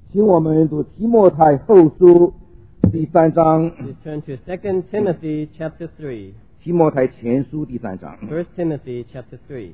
请我们读提摩太后书第3章。 Please turn to 2 Timothy chapter 3. 提摩太前书第3章。 1 Timothy chapter 3.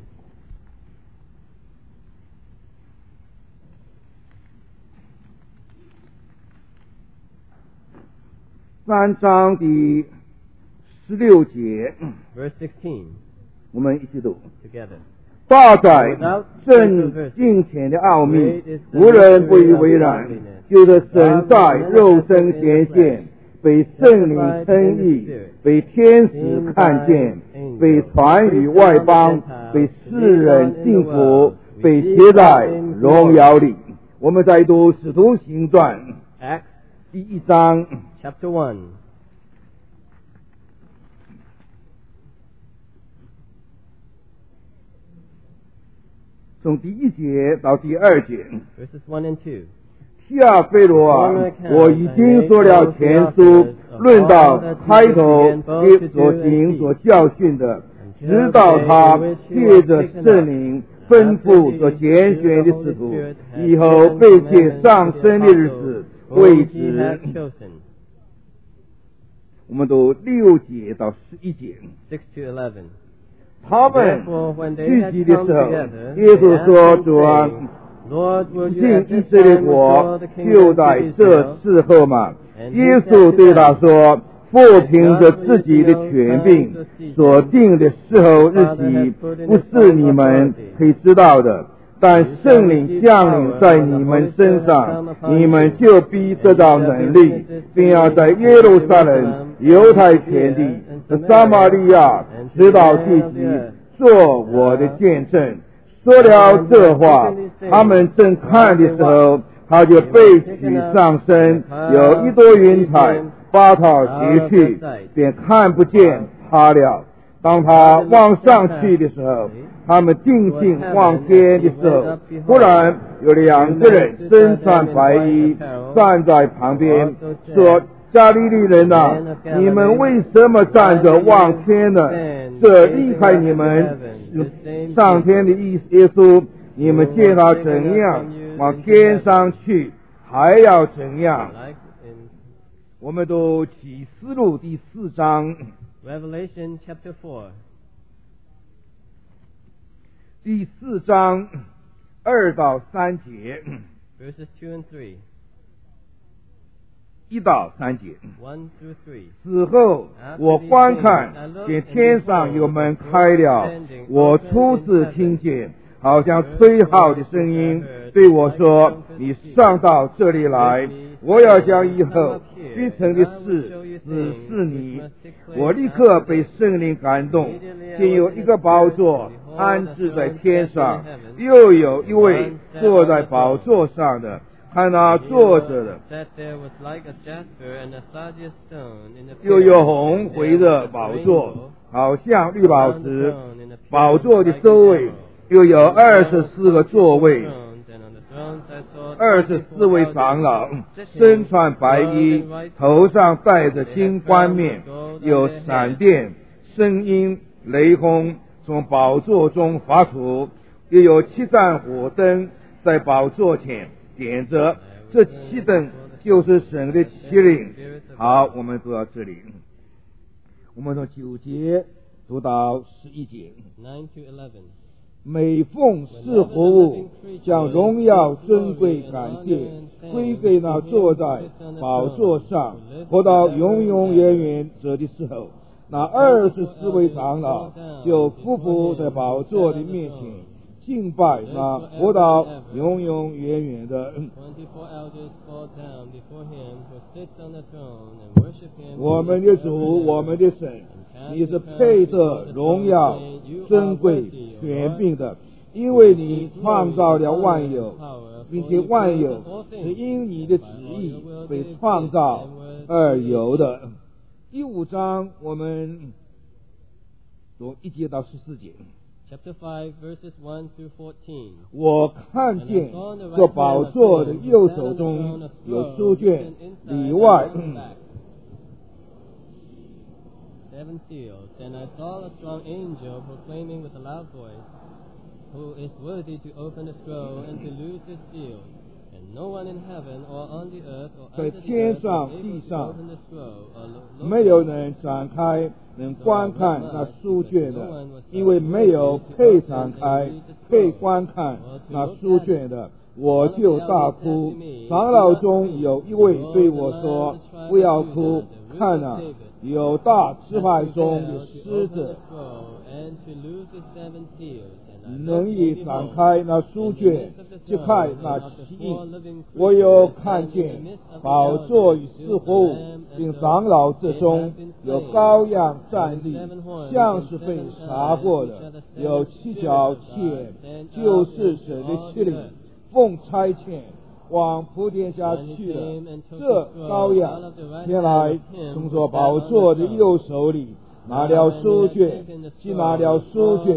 3章第16节， Verse 16. 我们一起读。 Together. 大宰正敬虔的奥秘， Great is the 无人不以 mystery of 为然。 godliness. 就是神在肉身显现，被圣灵称义，被天使看见，被传于外邦，被世人信服，被写在荣耀里。我们再读使徒行传 Acts 第1章。 chapter 1. 从第1节到第2节。 Verses 1 and 2. 提阿非罗啊，我已经说了前书，论到开头所行所教训的，直到他借着圣灵吩咐所拣选的使徒，以后被接上升的日子为 Whom he hath 止。 chosen. 我们读6节到11节。 6 to 11. 他们 Therefore, when they 聚 had 集的 come 时候， together, 耶稣 they 说： asked 主 him, 啊， saying, Lord, will 信 you at 以 this 色列 time 国 restore the 就 kingdom 在 to 这 Israel? 时候嘛。 And 耶 he 稣 said 对 to 他 them, 说：父凭着自己的权柄所定的时候日期，不是你们可以知道的。但圣灵降临在你们身上，你们就必得到能力，并要在耶路撒冷、犹太全地、撒玛利亚直到地极做我的见证。说了这话，他们正看的时候，他就被取上身，有一朵云彩把他截去，便看不见他了。当他往上去的时候，他们定睛望天的时候，忽然有2个人身穿白衣站在旁边，说：加利利人啊，你们为什么站着望天呢？这离开你们上天的耶稣，你们见他怎样往天上去，还要怎样？ Like in 我们读启示录第4章 Revelation chapter 4. 第4章2到3节， Verses 2 and 3. 1到3节。 1 through 3. 此后，我观看，见天上有门开了，我初次听见，好像吹号的声音，对我说：你上到这里来，我要将以后必成的事指示你。我立刻被圣灵感动，见有一个宝座安置在天上，又有一位坐在宝座上的，看那坐着的， That there was like a jasper and a sardius stone in the 又有红围着宝座，好像绿宝石。宝座的周围又有24个座位，24位长老，身穿白衣，头上戴着金冠冕，有闪电、声音、雷轰从宝座中发出，又有7盏火灯在宝座前点着，这7灯就是神的7灵。好，我们读到这里，我们从9节读到11节。 9 to 11. 每逢是活物，将荣耀、尊贵、感谢归给那坐在宝座上活到永永远远者的时候，那24位长老就匍匐在宝座的面前，敬拜那活到永永远远的。 24 elders fall down before him who sits on the throne and worship him. 我们的主，我们的神，你是配得荣耀、尊贵、权柄的，因为你创造了万有，并且万有是因你的旨意被创造而有的。第5章我们从1节到14节。 Chapter 5, verses 1 through 14. 我看见这宝座的右手中有书卷，里外 7 seals. And I saw a strong angel proclaiming with a loud voice, Who is worthy to open the scroll and to loose its seals? And no one in heaven or on the earth or 在 under the 天 earth 上 was able 地 to 上 open the scroll or look 没有 into 人 it. 展开能观看那书卷的，因为没有配展开配观看那书卷的。我就大哭。长老中有一位对我说：“不要哭，看啊，有大支派中的狮子。” 能以展开那书卷，去看那奇印。我有看见宝座与四活物，并长老之中有羔羊站立，像是被杀过的，有七角切，就是神的七灵，奉差遣往普天下去了。这羔羊前来从这宝座的右手里拿了书卷，既拿了书卷，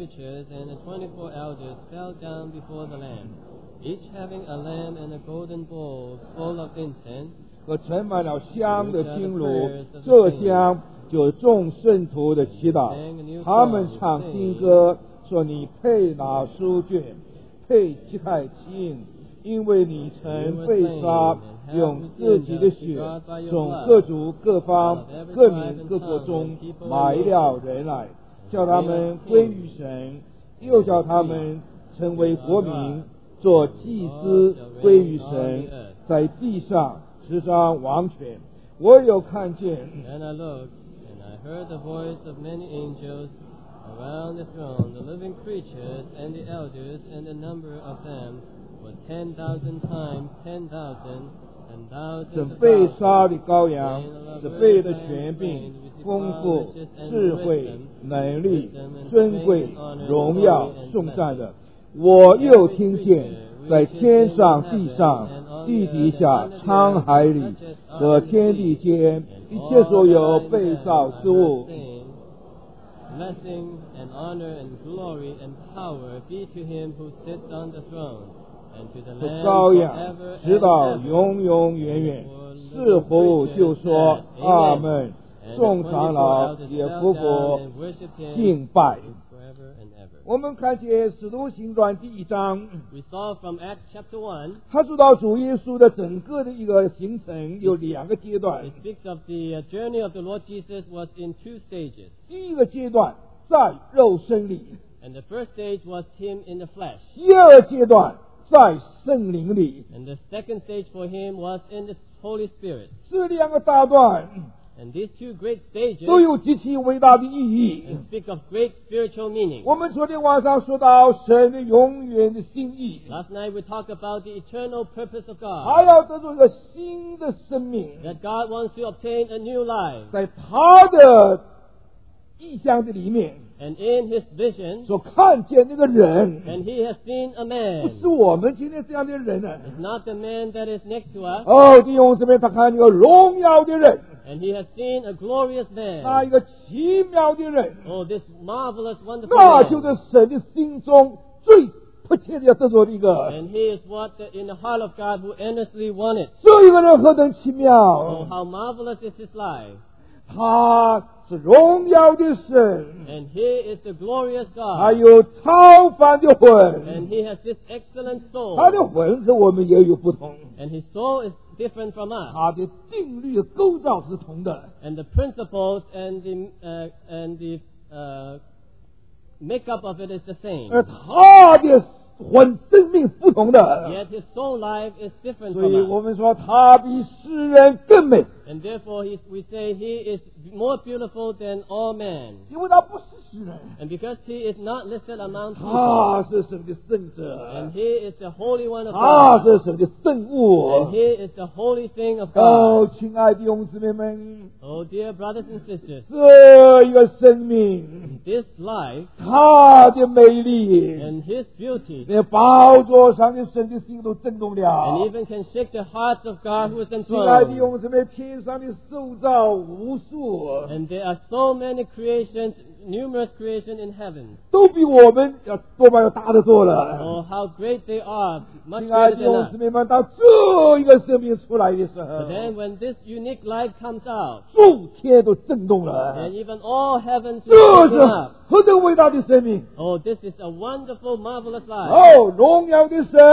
each having a lamb and a golden bowl full of incense, 和盛满了香的金炉，这香就是众圣徒的祈祷。他们唱新歌，说你配拿书卷，配七块七印，因为你曾被杀，用自己的血从各族各方各民各国中买了人来，叫他们归于神，又叫他们成为国民，做祭司归于神，在地上执掌王权。我有看见 Then I looked, and I heard the voice of many angels around the throne, the living creatures and the elders, and the number of them was 10,000 times 10,000, and thousands 准 of 被 thousands, 杀的羔羊，只背的权柄、丰富、智慧、能力、尊贵、荣耀、颂赞的。我又听见在天上、地上、地底下、沧海里和天地间一切所有被造之物， Blessing and honor and glory and power be to him who sits on the throne, and to the 和 Lamb 羔羊 forever 直 and 到 ever. 永永远远。是活物就说阿门。 And 众 the 长 24 老 elders 也 fell 匍 down 匐 and worshiped him 敬拜。 forever and ever. 我们看见使徒行传第1章， We saw from Acts chapter 1, 他说到主耶稣的整个的一个行程有2个阶段 it。speaks of the journey of the Lord Jesus was in 2 stages. 第一个阶段在肉身里， And the first stage was him in the flesh. 第二阶段在圣灵里。 And the second stage for him was in the Holy Spirit. 这2个大段 And these 2 great stages 都有极其伟大的意义。 speak of great spiritual meaning. 我们昨天晚上说到神的永远的心意， Last night we talked about the eternal purpose of 他 God. 要得出一个新的生命， That God wants to obtain a new life. 在他的意象的里面 And in his vision, 所看见那个人， and he has seen a 不 man. 是我们今天这样的人呢。 It's not the man that is next to us. 哦，弟兄姊妹，他看见一个荣耀的人， And he has seen a glorious 那一 man. 个奇妙的人， Oh, this marvelous, wonderful 那就 man. 是神的心中最迫切的要得着的一个。 And he is what in the heart of God who earnestly wanted. 这一个人何等奇 Oh, 妙！ how marvelous is his life. 他是荣耀的神， And he is the glorious 他 God. 有超凡的 And 魂， he has this excellent 他的 soul. 魂和我们也有不同， And his soul is different from us. 他的定律构造是同的。 And the principles and the makeup of it is the same. 而他的魂生命不同的， Yet his soul life is different 所以 from 我 us. 们说他比世人更美， And therefore we say he is more beautiful than all men. 因为他不是世人， And because he is not listed among 他 people. 是神的圣 And 者， he is the Holy One of 他 God. 是神的圣物 And。he is the holy thing of 哦， God. 亲爱的弟兄姊妹们， Oh dear brothers and sisters, 这一个生命， this life 他的美丽， and his beauty 连宝座上的神的心都震动 and 了。 even can shake the hearts of God who is 亲爱的弟 enthroned. 兄姊妹，天上的受造无数， And there are so many creations, numerous creations in heaven. 都比我们要多半要大得多了。 Oh, how great they are, much 亲爱的 greater 弟 than 兄 us. 姊妹们，当这一个生命出来的时候 But，then when this unique life comes out, 诸天都震动了 and。even all heavens 这 is 是 shaken up. 何等伟大的生命！ Oh, this is a wonderful, marvelous life. 哦，荣耀的神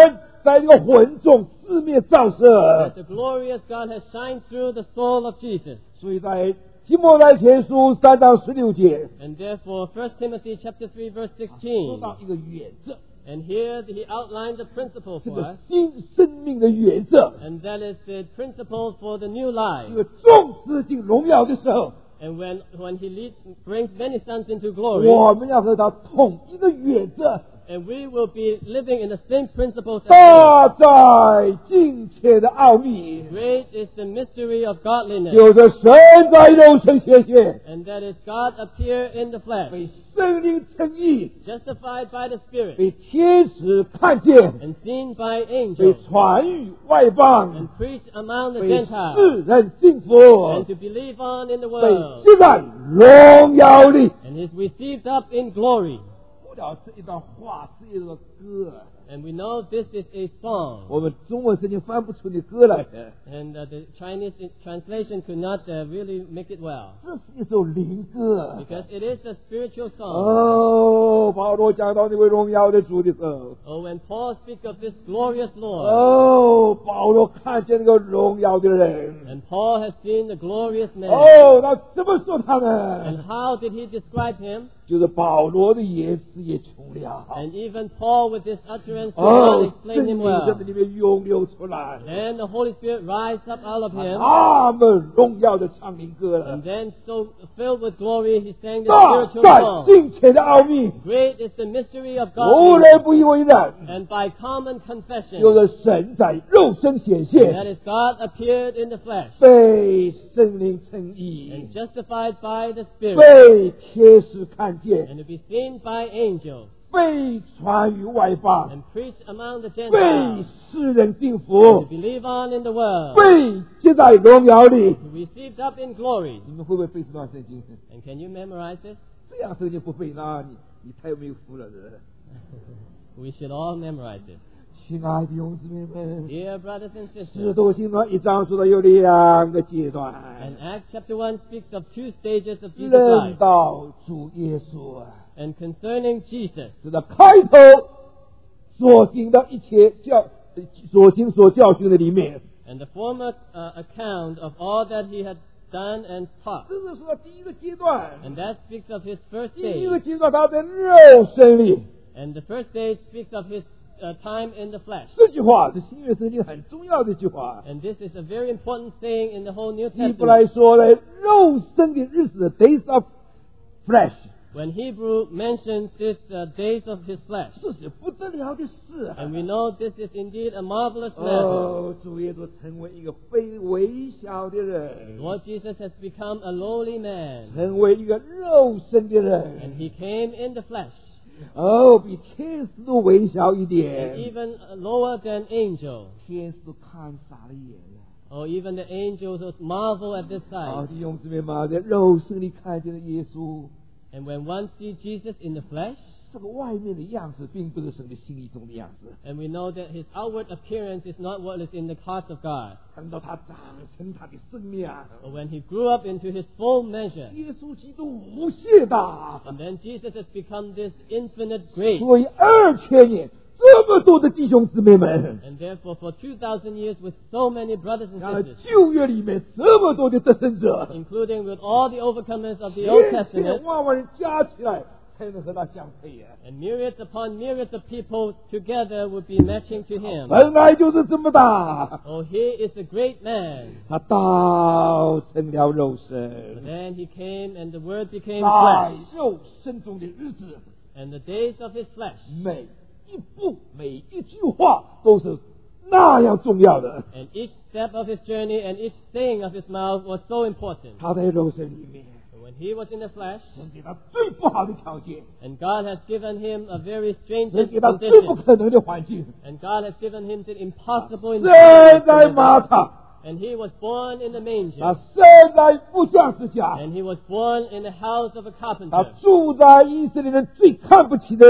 在这个魂中四面照射 that。the glorious God has shined through the soul of Jesus. 所以在提摩太前书3章16节 And therefore, 1 Timothy chapter 3 verse 说到 16, 一个原则， and here he outlined the principle 这 for 个 us, 新生命的原则。 and that is the principle for the new 一 life. 个众子进荣耀的时候， And when he brings many sons into glory, 我们要和他同一个原则， and we will be living in the same principles as him. 大在近前的奥秘， Great is the mystery of godliness, 就是神在肉身显现， and that is God appear in the flesh, 被圣灵称义， justified by the Spirit, 被天使看见， and seen by 被 angels, 传于外邦 and，preached among the 被 Gentiles, 世人信服， and to believe on in the 被 world, 接在荣耀里。 and is received up in glory. 不了这一段话是一个歌， And we know this is a song, 我们中文圣经翻不出的歌来的， and the Chinese translation could not really make it well, 这是一首灵歌。 because it is a spiritual song. 哦，保罗讲到那位荣耀的主的时候， Oh, when Paul speaks of this glorious Lord, 哦，保罗看见那个荣耀的人， and Paul has seen the glorious man, 哦，那怎么说他 and 呢？ how did he describe him? 就是保罗的言辞也穷了， And even Paul with his utterance could 哦 not，explain 圣灵 him 在 well. 这里面涌流出来， Then the Holy Spirit rise up out of him, 他们荣耀的唱灵歌了 and，then so filled with glory, he sang the 大 spiritual 在 song. 近前的奥秘， Great is the mystery of 无 God, 人不以为然。 and by common confession, 就是神在肉身显 that 现， is God appeared in the flesh, 被圣灵称义 and，justified by the Spirit, 被天使看见， and to be seen by angels, 被传于外邦， and preached among the 被 Gentiles, 世人信 to 服， believe on in the world, 被接在荣耀里。 to received up in glory. 你们会不会背这段圣经？ And can you memorize it? 这样圣经不背，那你太没有福了的。 We should all memorize it. 亲爱的弟兄姊妹们， Dear brothers and 使 sisters, 徒行传1章说的有2个阶 and 段， Acts chapter 1 speaks of 2 stages of Jesus' 论 life. 到主耶稣啊， And concerning Jesus, 是在开头所行的一切所教训的里面， and the former account of all that he had done and taught. 这是说第一个阶段。 And that speaks of his first 第一个 stage. 阶段，他在肉身里。 And the first stage speaks of his time in the flesh. 这句话是新约圣经很重要的一句话。 And this is a very important saying in the whole New 希伯来 Testament. 说呢，肉身的日子 （days of flesh） When Hebrew mentions this days of his flesh. 这是不得了的事啊！ And we know this is indeed a marvelous matter. 哦，主耶稣成为一个非微小的人， Lord Jesus has become a lowly man. 成为一个肉身的 And 人， he came in the flesh. 哦，比天使都微小一 And 点。 even lower than angels. 天使都看傻了眼了。 Or even the angels would marvel at this 好 sight. 弟兄姊妹们，在肉身里看见了耶稣， And when one sees Jesus in the flesh, 这个外面的样子并不是神的心意中的样子。 and we know that his outward appearance is not what is in the heart of God. 看到他长成他的生量， But when he grew up into his full measure, 耶稣基督无限大， and then Jesus has become this infinite great. 所以2000年这么多的弟兄姊妹们， And therefore, for 2,000 years, with so many brothers and 看了 sisters, 旧约里面这么多的得胜者， including with all the overcomers of the Old 千 Testament, 千万万人加起来才能和他相配啊！ and myriads upon myriads of people together would be matching to him. 本来就是这么大， Oh, he is a great man. 他道成了肉 But 身， then he came, and the Word became 在 flesh. 肉身中的日子， And the days of his flesh, 每一步每一句话都是那样重要的。 and each step of his journey and each saying of his mouth was so important. 他在肉身里面， And when he was in the flesh, 神给他最不好的条件， and God has given him a very strange 神给他最不 condition, 可能的环境。 and God has given him the impossible 生在 environment, 马塔， and he was born in the 他 manger, 生在木匠之家， and he was born in the house of a 他 carpenter, 住在以色列人最看不起的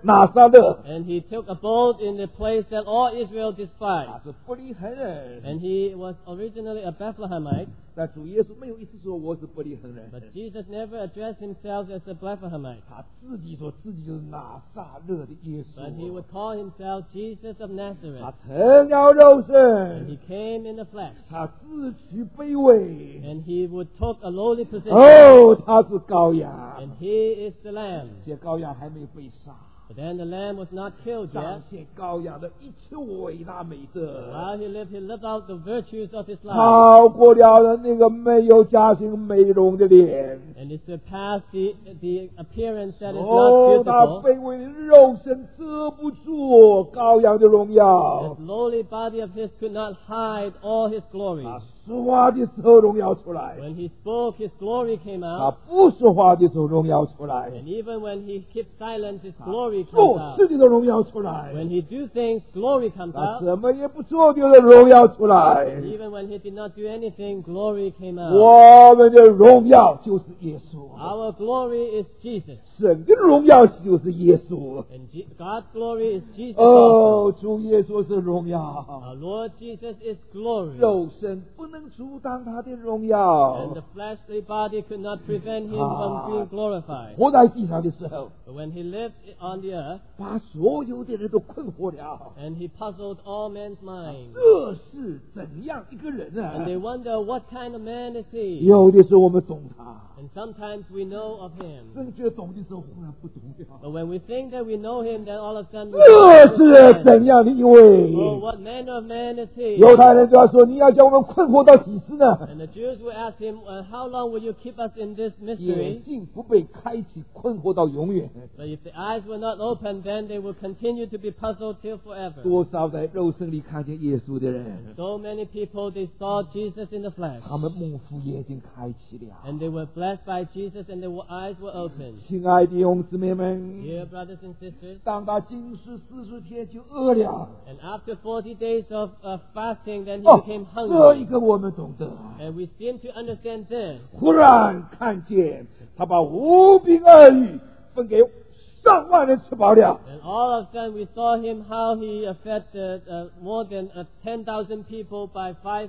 拿撒勒， And he took abode in the place that all Israel 他 despised. 是伯利恒人。 And he was originally a Bethlehemite, 但主耶稣没有一次说我是伯利恒人， but Jesus never addressed himself as a Bethlehemite. 他自己说自己就是拿撒勒的耶 But he 稣。 would call himself Jesus of 他 Nazareth. 成了肉 And 身， he came in the flesh. 他自取卑微。 And he would take a lowly position. 哦，他是羔羊， And he is the Lamb. 这羔羊还没被杀， But then the Lamb was not killed 彰 yet. 显羔羊的一切伟大美德， While he lived out the virtues of his life. 超过了那个没有假性美容的脸。 And it surpassed the appearance that is 哦， not 那 beautiful. 卑微的肉身遮不住羔羊的荣耀 This。lowly body of his could not hide all his glory. 他说话的时候荣耀出来， When he spoke, his glory came 他 out. 不说话的时候荣耀出来， And even when he kept silent, his glory comes 做 out. 事的都荣耀出来， When he do things, glory comes 他 out. 什么也不做的荣耀出来。 Even when he did not do anything, glory came out. 我们的荣耀就是耶稣， Our glory is Jesus. 神的荣耀就是耶稣。 And God's glory is Jesus. 哦，主耶稣是荣耀， Our Lord Jesus is glory. 肉身不能阻挡他的荣 And 耀。 the fleshly body could not prevent him from being glorified. 活在地上的时候， But when he lived on the earth, 把所有的人都困惑了。 and he puzzled all men's minds. 这是怎样一个人 And 啊？ they wonder, what kind of man is he? 有的时候我们懂他， And sometimes we know of him. 正觉得懂的时候忽然不懂了。 But when we think that we know him, then all of a sudden we 这是 understand. 怎样的一 Oh, 位？ what manner of man is he? 犹太人就要说：“你要将我们困惑到几时呢 And the Jews will ask him, how long will you keep us in this？” 眼 mystery? 睛不被开启，困惑到永远。 But if the eyes were not opened, then they will continue to be puzzled till forever. 多少在肉身里看见耶稣的人， So many people, they saw Jesus in the flesh. 他们幕府眼睛开启了。 And they were blessed by Jesus and their eyes were opened. 亲爱的弟兄姊妹们， Dear brothers and sisters, 当他禁食40天就饿了。 and after 40 days of fasting, then he 哦， became 这一 hungry. 个我们懂得。 And we seem to understand this. 忽然看见他把5饼2鱼分给上万人吃饱了。 And all of a sudden we saw him how he fed more than 10,000 people by 5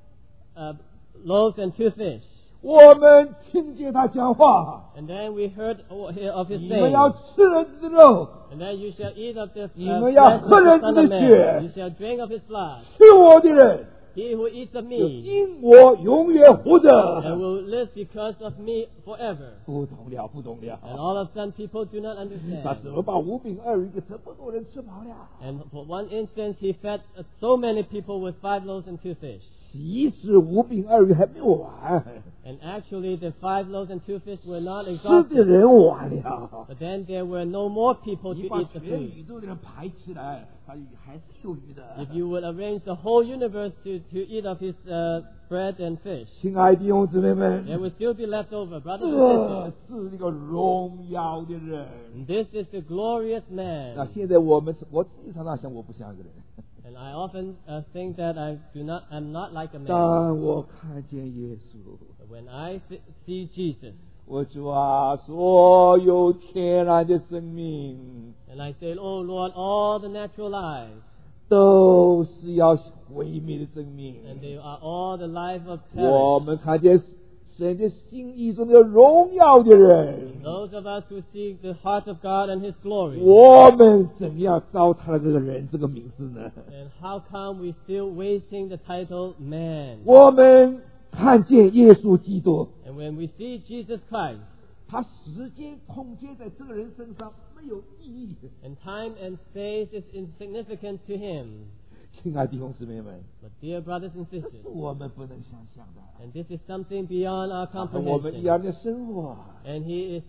loaves and 2 fish. 我们听见他讲话， And then we heard of his 你们 saying, 要吃人子的肉， and then you shall eat of the 你们要 flesh of 喝 the 人 Son 子 of 的 Man. 血 You shall drink of his blood. 吃我的人 He who eats of 就 me 因我永远活 and 着。 will live because of me forever. 不懂了，不懂 And 了。 all of a sudden people do not 他 understand. 怎么把5饼2鱼给这么多人吃饱了？ And for one instance, he fed so many people with 5 loaves and 2 fish. 其实5饼2鱼还没有完， And actually, the 5 loaves and 2 fish were not 吃的 exhausted. 人完了。 But then there were no more people to 你把 eat the 全 food. 宇宙的人排起来，他还是有余的。 If you would arrange the whole universe to eat of his bread and fish, 亲爱的弟兄姊妹 there 们， would still be left over, brothers 这 and sisters. 是一个荣耀的人。 And this is the glorious 那 man. 现在我自己常常想，我不像一个人。 And I often think that I'm not like a man. 当我看见耶稣， But when I see Jesus, 我主啊，所有天然的生命 and I say, Oh Lord, all the natural lives, 都是要毁灭的生命。 and they are all the life of 我 perish. 们看见神的心意中的荣耀的人， Those of us who seek the heart of God and His glory. 我们怎样糟蹋了这个人这个名字呢？ And how come we still wasting the title man? 我们看见耶稣基督， And when we see Jesus Christ, 他时间、空间在这个人身上没有意义。 and time and space is insignificant to Him. 亲爱的弟兄姊妹们， But dear brothers and 这 sisters, 是我们不能想象的。 and this is something beyond our 他和我们一 comprehension. 样的生活， And He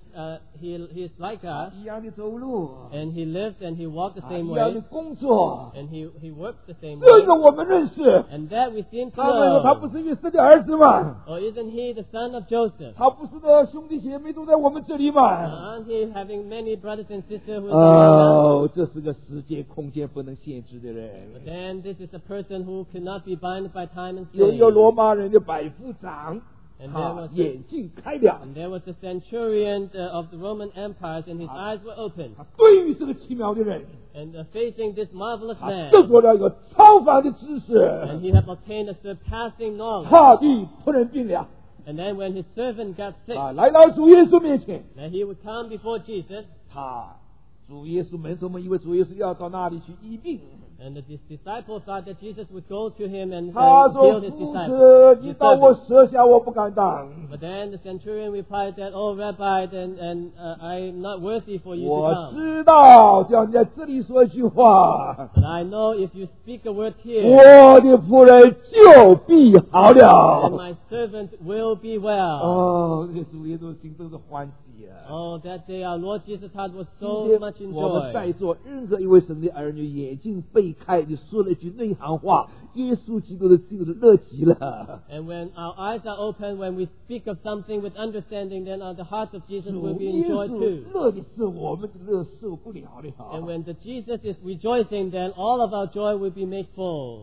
is like us, 一样的走路， and He lives and He walked the 一 same 样的 way, 工作。 and He works the same 这个 way. 我们认识。 And that we seem to 他们说他不 know. 是约瑟的儿子吗？ Or isn't He the son of Joseph? 他不是的兄弟姐妹都在我们这里吗？ Aren't He having many brothers and sisters who are among us? 哦，这是个时间空间不能限制的人。 But then this is a person who cannot be bound by time and 有一个 space. 罗马人的百夫长， And 他眼睛开了， And there was a centurion of the Roman Empire, and his eyes were opened. 他对于这个奇妙的人， And facing this marvelous 他 man, 得着了一个超凡的知 and 识， he had obtained a surpassing knowledge. 他的仆人病了， And then when his servant got sick, 来到主耶稣面前， then he would come before Jesus, 主耶稣门徒们以为主耶稣要到那里去医病， and the disciples thought that Jesus would go to him and 他 heal 说：“ his 夫 disciples. 子，你 his 到我 servants. 舍下，我不敢当。 But then the centurion replied that, Oh, Rabbi, I'm not worthy for you to 我 come. 知道，只要你在这里说一句话， But I know if you speak a word here, 我的仆人就必好 then 了。 my servant will be well. 哦，这个主耶稣心中的欢喜啊！ Oh, that day our Lord Jesus had was 今 so 天 much 我们在 joy. 座任何一位神的儿女，眼睛被开，你说了一句内行话，耶稣基督的心就乐极了。 And when our eyes are open, when we speak of something with understanding, then the heart of Jesus 主 will be 耶 enjoyed 稣 too. 乐的是我们的乐受不了的 And when the Jesus is rejoicing, then all of our joy will be made full.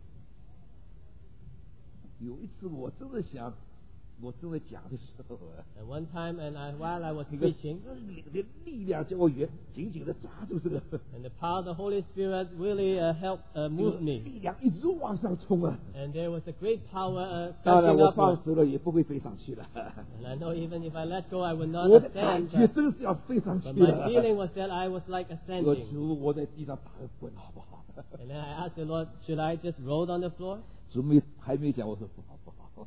有一次我真的想，我正在讲的时候啊， And one time, while I was 那个 preaching, 圣灵的力量叫我紧紧的抓住这个， and the power of the Holy Spirit really helped 这个 move me. 力量一直往上冲啊！ And there was a great power 当然 catching 我 up. 放手了也不会飞上去了， And I know even if I let go, I would not 我的感 ascend. 觉 But, 真是要飞上去 but my 了。 feeling was that I was like 我 ascending. 主，我在地上打个滚好不好？ And then I asked the Lord, should I just roll on the floor? 主还没讲，我说不好不好。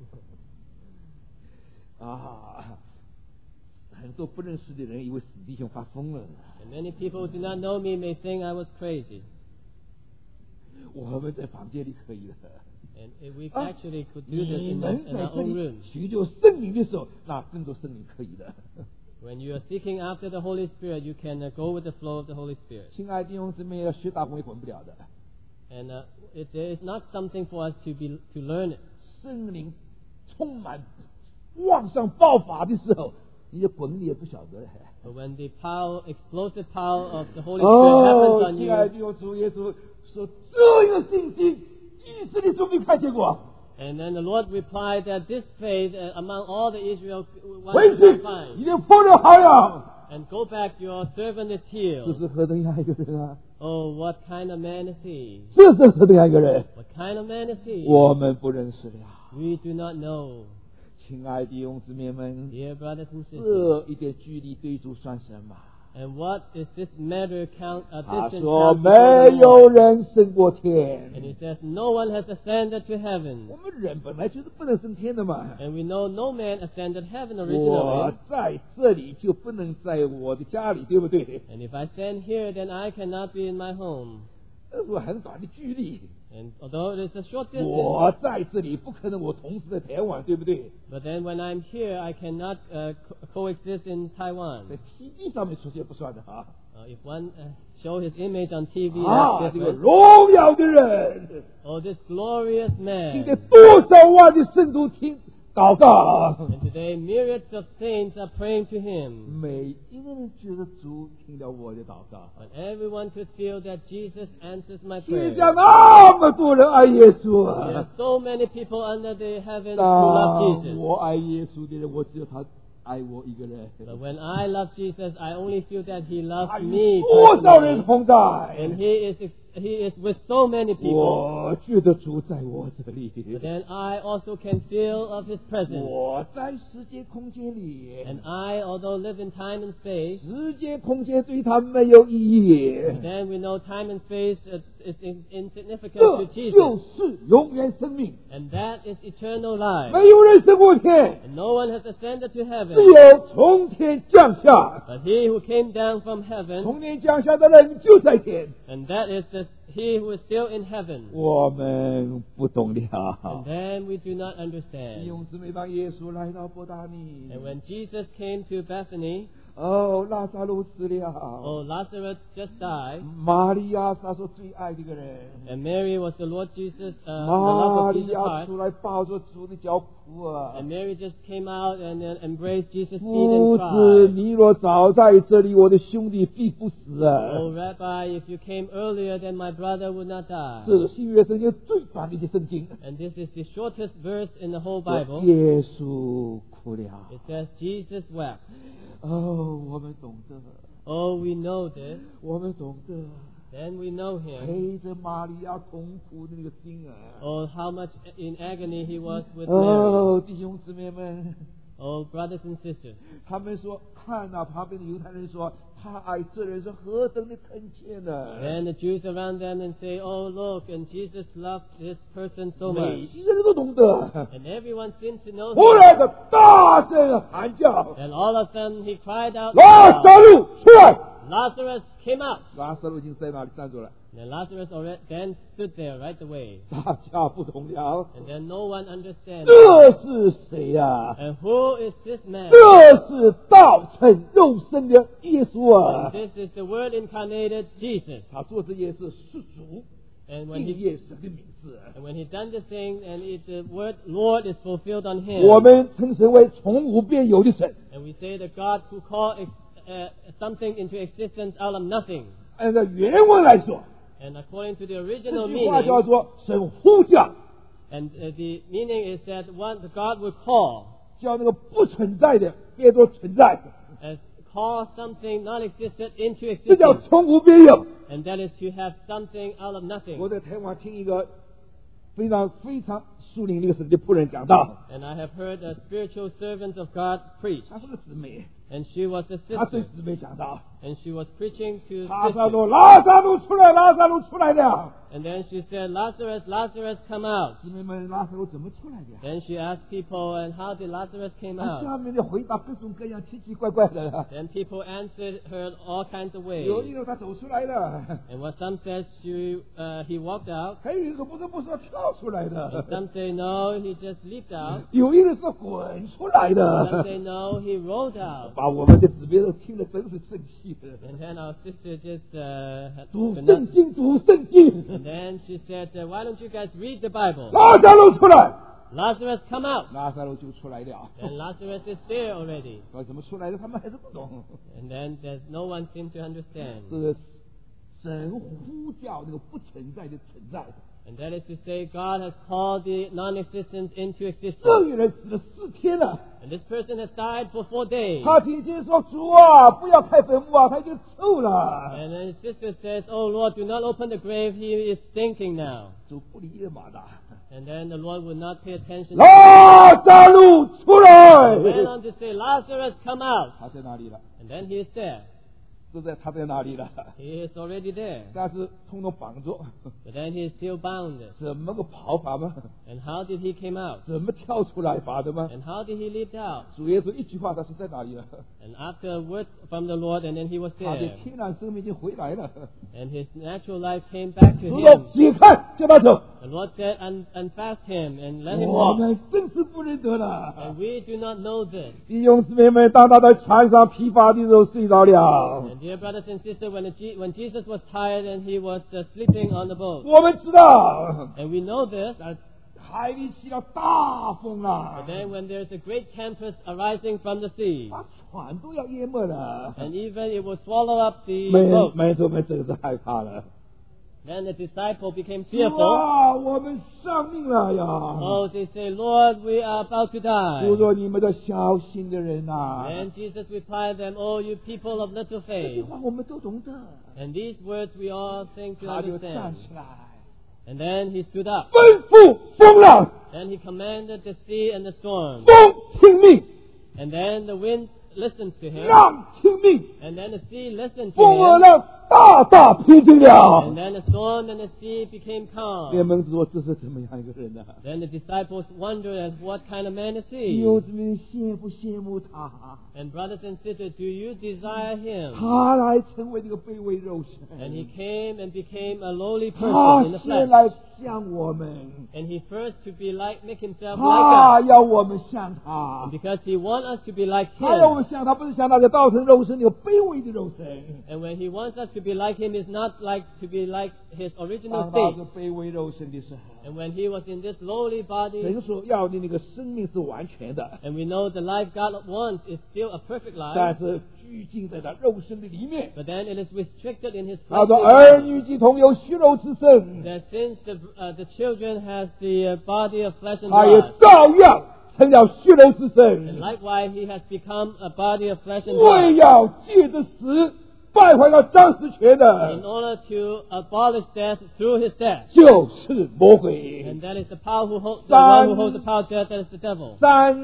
啊，很多不认识的人以为死弟兄发疯了。 And many people who do not know me may think I was crazy. 我们在房间里可以的。 And if we 啊 actually could do 你 this in 们 our 在这 own 里 room. 寻求圣灵的时候，那跟着圣灵可以的。 When you are seeking after the Holy Spirit, you can go with the flow of the Holy Spirit. 亲爱的弟兄姊妹，要学打工也混不了的。 And there is not something for us to learn it. 圣灵充满往上爆发的时候，你的滚你也不晓得了。 But when the explosive power of the Holy Spirit happens 哦， on 亲爱 you, 的弟兄，主耶稣说这样信心，以色列总没看见过。 and then the Lord replied that this faith among all the Israel 回 one 去 can，find. 你的仆人好了。 And go back, your servant is 这 healed. 是何等样一个人啊！ Oh, what kind of man is he? 这是何等样一个人？ What kind of man is he? 我们不认识了。 We do not know. 亲爱的弟兄姊妹们， Dear brothers and sisters, 这一点距离对主算什么？ and what is this matter count a 他 distance 说： count 没 before the 有 Lord? 人升过天。 And he says, no one has ascended to heaven. 我们人本来就是不能升天的嘛。 And we know no man ascended heaven 我 originally. 在这里就不能在我的家里，对不对？ And if I stand here, then I cannot be in my home. 这是很短的距离。 And although it is a short distance, 我在这里不可能，我同时在台湾，对不对？ but then when I'm here, I cannot coexist in 在 Taiwan. TV 上面出现不算的啊。 If one show his image on TV, 啊， that's 这个 different. 荣耀的人， Oh, this glorious 今天 man. 多少万的圣徒听祷告， And today, myriads of saints are praying to him. 每一个人觉得主听了我的祷告。 But everyone could feel that Jesus answers my 世界 prayer. 上那么多人爱耶稣 There 啊 are，so many people under the heavens who 当 love Jesus. 我爱耶稣的人，我只有他爱我一个人。 But when I love Jesus, I only feel that He 他 loves 与 me 多少人 personally. 同在？ And He is with so many people. 我觉得主在我这里， But then I also can feel of His presence. 我在时间空间里， And I, although live in time and space, 时间空间对他没有意义。 then we know time and space is insignificant 这 to 就 Jesus. 是永远生命， And that is eternal life. 没有人升过天， And no one has ascended to 只 heaven. 有从天降下。 But He who came down from heaven, 从天降下的人就在天， and that is He who is still in heaven. 我们不懂了 And。then we do not 弟 understand. 兄姊妹，当耶稣来到伯大尼， And when Jesus came to Bethany, 哦，拉萨路死了， oh, Lazarus just died, 玛利亚是他所最爱的一个人， and Mary was the Lord Jesus, the 玛 love of 利 Jesus' 亚 heart. 出来抱着主的脚哭啊！ And Mary just came out and embraced Jesus' feet 夫 and 子， cried, 你若早在这里，我的兄弟必不死啊！ Oh, Rabbi, if you came earlier, then my brother would not die. 这是新约圣经最短的一节圣经。 And this is the shortest verse in the whole Bible. 耶稣哭了。 It says Jesus wept. 哦，我们懂得， Oh, we know this. 我们懂得， Then we know him. 陪着玛利亚同哭的那个心啊！ Oh, how much in agony he was with Mary. 哦，弟兄姊妹们， Oh, brothers and sisters. 他们说，看啊，旁边的犹太人说，他爱这人是何等的恳切呢？ And the Jews around them and say, oh, look, and Jesus loved this person so 每 much. 一个人都懂得。 And everyone seemed to know 忽 him. 然的大声喊叫， And all of a sudden he cried out, 拉撒路出来！ Lazarus came out. 拉撒路已经在那里站住了， And Lazarus already then stood there right away. 大家不懂了， And then no one understands. 这是谁呀、 And who is this man? 这是道成肉身的耶稣 And 啊！ this is the Word incarnated Jesus. 他做这件事是主， And when 定 he 业神的名字。 and when he done this thing, and the word Lord is fulfilled on him. 我们称神为从无变有的神。 And we say that God who called something into existence out of nothing. 按照原文来说， And according to the 这 original 句话叫 meaning, 做神呼叫， and the meaning is that one the God will call, 叫那个不存在的变作存在， as call something non-existent into 这叫 existence. 从无变有。 And that is to have something out of 我 nothing. 在台湾听一个非常属灵的一个神的仆人讲道， And I have heard a spiritual servant of God preach. 他是个姊妹， And she was a 他对 sister. 姊妹讲道， And she was preaching to 拉萨 sisters. 路，拉萨路出来，拉萨路出来了。 And then she said, Lazarus, Lazarus, come out. 姊妹们，拉萨路怎么出来的？ Then she asked people, and how did Lazarus came 他 out? 下面的回答各种各样奇奇怪怪的。 Then people answered her all kinds of ways. 有一个他走出来了， And what some says he walked out. 还有一个不是他跳出来 And 的， some say no, he just leaped out. 有一个是滚出来 Some 的。 say no, he rolled out. 把我们的姊妹都听了真是生气的。 And then our sister just had 读 could 圣 not- 经，读圣经， And then she said, why don't you guys read the Bible? 拉萨路出来， Lazarus, come out. 拉萨路就出来了。 And Lazarus is there already. 说怎么出来的？他们还是不懂。 And then there's no one seems to understand. 这个神呼叫那个不存在的存在。 And that is to say, God has called the non-existent into 这 existence. 个人死了4天了， And this person has died for 4 days. 他听见说主啊，不要开坟墓啊，他已经臭了。 And then his sister says, oh Lord, do not open the grave, he is stinking now. 主不理也马的， And then the Lord would not pay attention. 拉萨路出 He 来。 went on to say, Lazarus, come out. 他在哪里了？ And then he is there. 他在哪里了？ He is already there. 但是通通绑住， But then he is still bound. 怎么个跑法吗？ And how did he came out? 怎么跳出来法的吗？ And how did he leap out? 主耶稣一句话，他是在哪里了？ And after a word from the Lord, and then he was 他的 there. 天然生命已经回来了。 And his natural life came back to 主说 him. 解开，叫他走。 The Lord said, unfast him and let him 我 walk. 们真是不认得了。 And we do not know this. 弟兄姊妹们，当他在船上疲乏的时候睡着了， And dear brothers and sisters, when Jesus was tired and he was sleeping on the boat, 我们知道， and we know this, 海里起了大风 but 啊， then when there's a great tempest arising from the sea, 把船都要淹没了。 and even it will swallow up the 门 boat, 门徒们真是害怕了。 then the disciple became 主 fearful. 啊，我们丧命了呀！ Oh, they say, Lord, we are about to 主 die. 说：“你们的小心的人呐、 And Jesus replied them, oh, you people of little 这句 faith. 话我们都懂得。 And these words we all think to 他就站 understand. 起来， And then he stood up. 吩咐风浪， Then he commanded the sea and the storm. 风听命， And then the wind listened to him. 浪听命， And then the sea listened to 风和 him. 浪大大平静了 And。then the storm and the sea became 连 calm. 门子说：“这是怎么样一个人呢、 Then the disciples wondered at what kind of man is 弟兄 he. 姊妹羡不羡慕他？ And brothers and sisters, do you desire him? 他来成为这个卑微肉 And 身， he came and became a lowly 他 person in the 先 flesh. 来像我们， And he first to be like, make himself 他 like us. 要我们像他 And，because he wants us to be like 他要我 him. 们像他，不是像那个道成肉身那个卑微的肉身。 And when he wants us to be like him, it's not like to be like his original 当他 state. 是卑微肉身的时候， And when he was in this lowly body, 神所要的那个生命是完全的， and we know the life God wants is still a perfect 但 life, 是拘禁在他肉身的里面。 But then it is restricted in his 他说： fleshly 儿 body. 女既同有血肉之身， That since the children has the body of flesh and 他也 blood, 照样成了血肉之 and 身， likewise he has become a body of flesh and 为 blood, 要借着死败坏了暂时权 in 的， order to abolish death through his death. 就是魔鬼。 And that is the power the one who holds the power of death, that is the devil.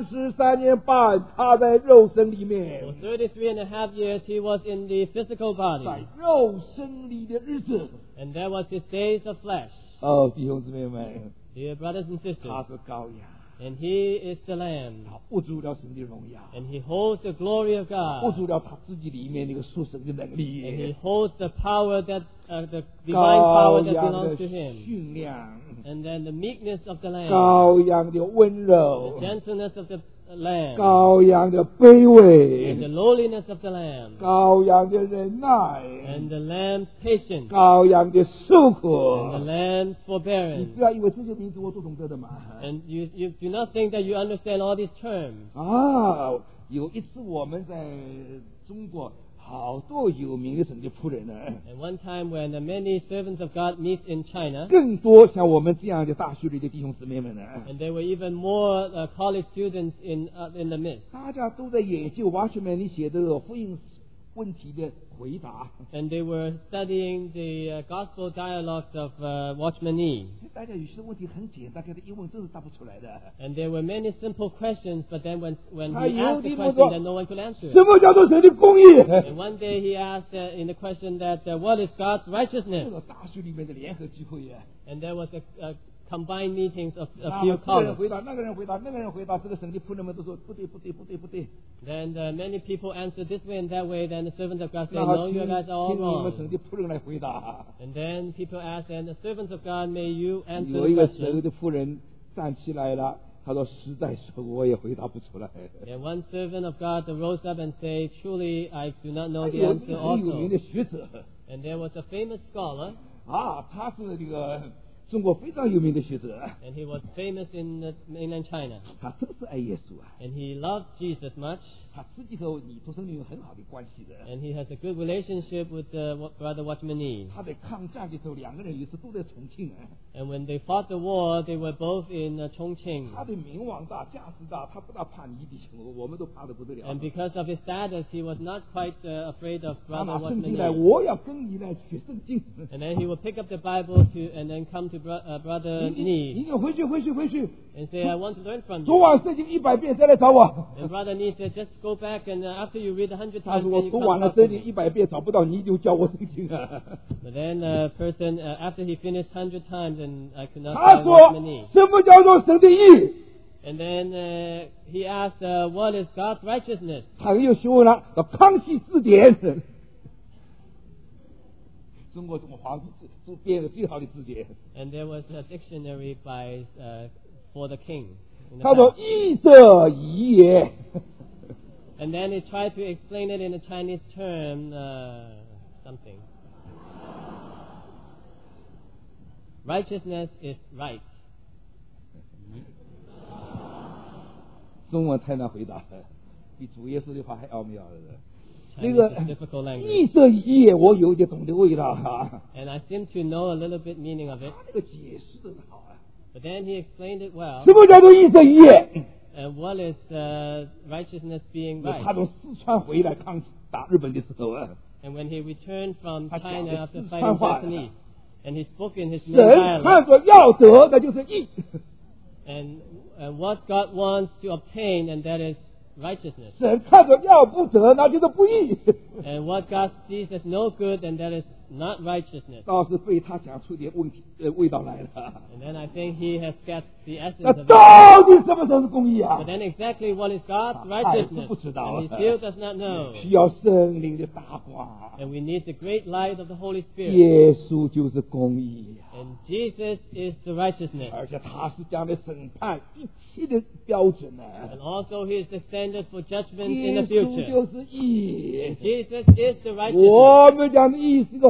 33年半，他在肉身里 For 面， 33.5 years he was in the physical 在 body, 肉身里的日子。 and there was his days of flesh. 哦，弟兄姊妹们， Dear brothers and 他 sisters, 是羔羊， and he is the Lamb, 他握住了神的荣耀， and he holds the glory of 握 God, 住了他自己里面那个属神的能 and he 力。 holds the power the divine power 羔 that 羊的 belongs to him, 驯良， and then the meekness of the Lamb, 羔羊的温柔 the，gentleness of the Lamb, 羔羊的卑 and 微， the lowliness of the Lamb, 羔羊的忍耐， and the Lamb's patience, 羔羊的受苦 and the。Lamb's 你 forbearance. 不要以为这些名字我都懂得的嘛。 And you do not think that you understand all these terms. 啊，有一次我们在中国好多有名的神的仆人呢， And one time when many servants of God meet in China, 更多像我们这样的大学里的弟兄姊妹们呢， and there were even more college students in the midst. 大家都在研究 Watchman 你写的福音问题的回答。 And they were studying the gospel dialogues of Watchman Nee. 大家有些问题很简单，给他一问真是答不出来的。 And there were many simple questions, but then when he 他有 asked 的 the 不 question, 说 then no one could answer 什 it. 么叫做神的公义？ And one day he asked in the question that what is God's 这 righteousness? 个大学里面的联合聚会啊， And there was a combined meetings of a 那 few 么这个人 colleges. 回答，那个人回答，那个人回答，这个神的仆人们都说不对，不对，不对，不对。 Then many people answered this way and that way. Then the servants of God said, 那好， "No, 请 you guys are all 请你们 wrong." 神的仆人来回答。 And then people asked, "And the servants of God, may you answer 有 the 一个 question?" 神的仆人站起来了，他说：“实在说，我也回答不出来。 And one servant of God rose up and said, "Truly, I do not know the 有 answer 很有名 also." 的学者 And there was a famous scholar, 啊，他是这个中国非常有名的学者， and he was famous in mainland China. 他真是爱耶稣啊， And he loved Jesus much, 他自己和尼托生有很好的关系的。 and he has a good relationship with Brother Watchman Nee. 他在抗战的时候，两个人有时都在重庆啊。 And when they fought the war, they were both in Chongqing. 他的名望大，价值大，他不大怕你弟兄，我们都怕得不得了 And。because of his status, he was not quite afraid of 他 Brother 拿圣 Watchman 经来， Nee. 我要跟你来学圣经。 And then he would pick up the Bible and then come to Brother 你 Nee 就回去，回去。 and say, "I want to learn from 昨 you." 晚圣经100遍，再来找我。 And Brother Nee said, "Just go back and after you read 100 他 times, 说我 then you 读 come 完了 talk to 圣经 me." 100遍找不到，你就教我圣经啊。 But then a person, after he finished 100 times, and I could not 他 find 说 Watchman Nee. 什么叫做神的义？ And then he asked, "What is God's righteousness?" 他又学问了《康熙字典》，中国皇帝编的最好的字典。 And there was a dictionary for the king. in the 他说 past. 义者义也。 And then he tried to explain it in a Chinese term, something. Righteousness is right. 中文太难回答了，比主耶稣的话还奥妙了。那 Chinese 个 is difficult language. 义者义也，我有点懂得味道哈。 And I seem to know a little bit meaning of it. 他这个解释的好啊。 But then he explained it well. 什么叫做义者义也？ And what is righteousness being 他 right? 从四川回来抗打日本的时候啊， And when he returned from 他讲 China 的 after 四 fighting 川话 Japanese, and he spoke in his 神 main dialect. 看着要得，那就是义。 And what God wants to obtain, and that is righteousness. 神看着要不得，那就是不义。 And what God sees as no good, and that is not righteousness. 倒是被他讲出点味道来了。 And then I think he has got the essence 那 of it. 到底什么时候是公义啊 But？then exactly what is God's 他还是 righteousness? 不知道 And he still does not know. 需要圣灵的大光。 And we need the great light of the Holy Spirit. 耶稣就是公义， And Jesus is the righteousness. 而且他是将来审判一切的标准呢。 And also he is the standard for judgment in 耶 the 稣 future. 就是义。 Jesus is the righteousness. 我们讲的义是个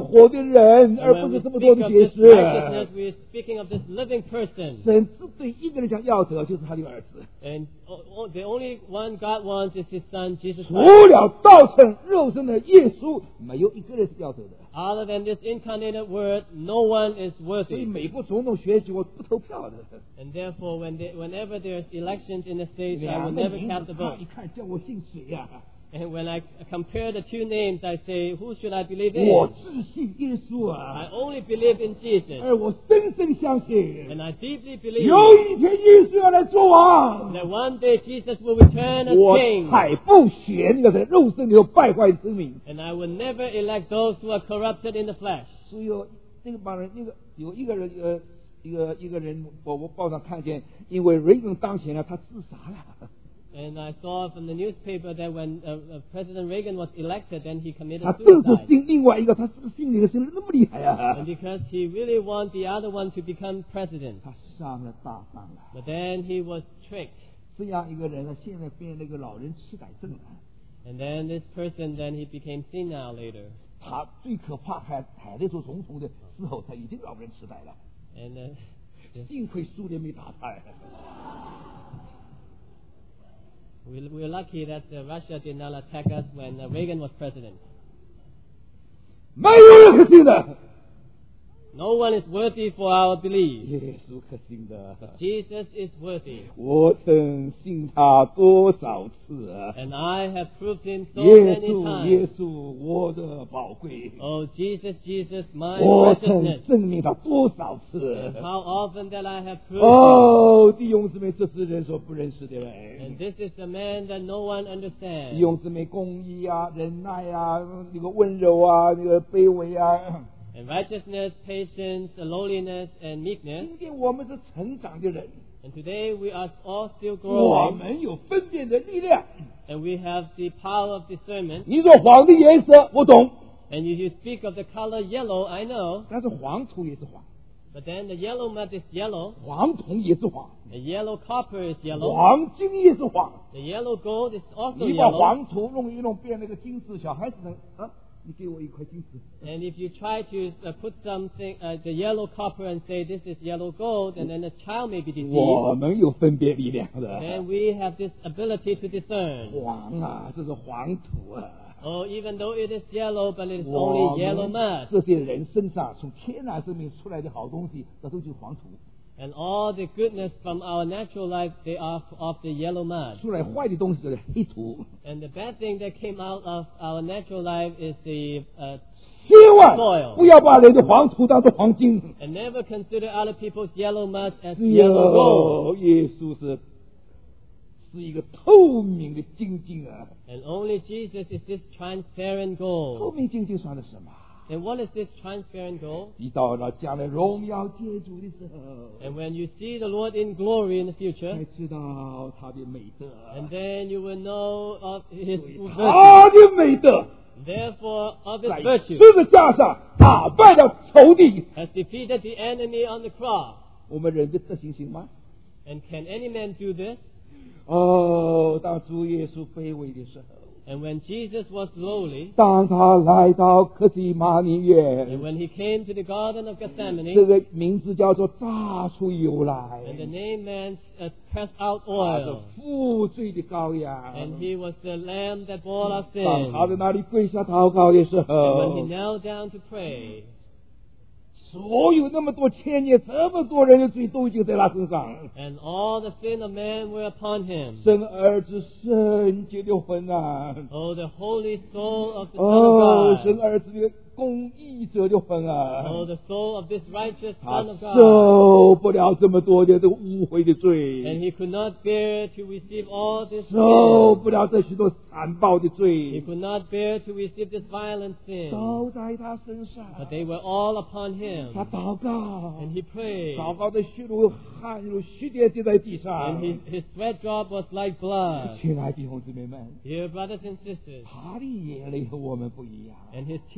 活的人， And 而 when 不 we 是这么多 speak 的 of 解 this 释。 righteousness, we're speaking of this living person. 神只对一个人想要的，就是他的儿子。 And the only one God wants is His Son, Jesus 除 Christ. 了道成肉身的耶稣，没有一个人是要得的。 Other than this incarnated Word, no one is 所以 worthy. 美国总统选举我不投票的。 And therefore, whenever there's elections in the States, I 两 will 个 never 名 cast 字 a 看 vote. 一看，叫我信谁呀、 And when I compare the two names, I say, who should I believe 我 in? 只信耶稣 I 啊， only believe in Jesus. 而我深深相信， And I deeply believe 有一天耶稣要来做王。 that one day Jesus will return as 我 King. 才不选那个在肉身里头败坏的生命。 And I will never elect those who are corrupted in the flesh. 所以有那个帮人，有一个人，一个人，我报上看见，因为雷根当选了，他自杀了。 And I saw from the newspaper that when President Reagan was elected, then he committed 他正是 suicide. 信另外一个，他是不是信那个神那么厉害 And 啊？ because he really wanted the other one to become president. 他上了大当了。 But then he was tricked. 这样一个人呢，现在变那个老人痴呆症了。 And then this person, then he became senile later. 他最可怕还在做总统的时候，他已经老人痴呆了。 And 幸亏苏联没打他。 we're lucky that Russia did not attack us when Reagan was president. 没有人可信的， No one is worthy for our belief. 耶稣可信的。 Jesus is worthy. 我曾信他多少次啊！ And I have proved him so 耶 many 稣，耶 times. 稣，我的宝贵。 Oh, Jesus, Jesus, my 我曾 righteousness. 证明他多少次 And？ how often that I have proved him. 哦，弟兄姊妹，这是人所不认识的 And 人。 this is the man that no one 弟 understands. 兄姊妹，公义啊，忍耐啊，那个温柔啊，那个卑微啊。 And righteousness, patience, lowliness, and meekness. 今天我们是成长的人， And today we are all still 我 growing. 们有分辨的力量。 And we have the power of discernment. 你说黄的颜色，我懂， And if you speak of the color yellow, I know. 但是黄土也是黄， But then the yellow mud is yellow. 黄铜也是黄， The yellow copper is yellow. 黄金也是黄。 The yellow gold is also 你把 yellow. 黄土弄一弄变那个金子，小孩子能啊？你给我一块金子， And if you try to put something, the yellow copper and say this is yellow gold, and then the child may be deceived, 我们有分别力量的。 then we have this ability to discern. 黄啊，这是黄土啊。 Oh, even though it is yellow, but it is 我 only yellow 们 mud. 这些人身上从天然生命出来的好东西，这都就是黄土； And all the goodness from our natural life, they are of the yellow mud. 出来坏的东西就是黑土。 And the bad thing that came out of our natural life is the 千万 soil. 不要把人的黄土当做黄金。 And never consider other people's yellow mud as 只 yellow gold. 有耶稣是一个透明的金晶啊！ And only Jesus is this transparent 透 gold. 明金晶算的什么？ And what is this transparent gold? 你到了将来荣耀接主的时候， And when you see the Lord in glory in the 才 future, 知道他的美德， and then you will know of His virtue. 他的美德 Therefore, of His 在 virtue 十字架上打败了仇敌。 has defeated the enemy on the cross. 我们人的德行行吗？ And can any man do this? 哦，当主耶稣卑微的时候， And when Jesus was lowly, 当他来到克西马尼 and 园， when He came to the Garden of 这 Gethsemane, 个名字叫做榨出油来， and the name meant pressed out 他是 oil, 负罪的羔羊。 and He was the Lamb that bore our 当他在 sin. 那里跪下祷告的时 And when He 候， knelt down to pray, 所有那么多千年这么多人的罪都已经在他身上。 and all the sin of man were upon Him. 生儿子圣洁的魂啊！ Oh, the holy soul of the 哦， Son of 生 God. 儿子的公义者的魂啊！ Oh, the soul of this righteous 他 Son of God. 受不了这么多的这个污秽的 And 罪， He could not bear to receive all this 受 sin. 不了这许多残暴的 He 罪， could not bear to receive this violent sin. 都在他身上。 But they were all upon 他 Him. 祷告， And He prayed. 祷告的血如汗如血点滴在地上 And。his sweat drop was like blood. 亲爱的弟兄姊妹们， Dear brothers and sisters, 他的眼泪和我们不一样。 and His tears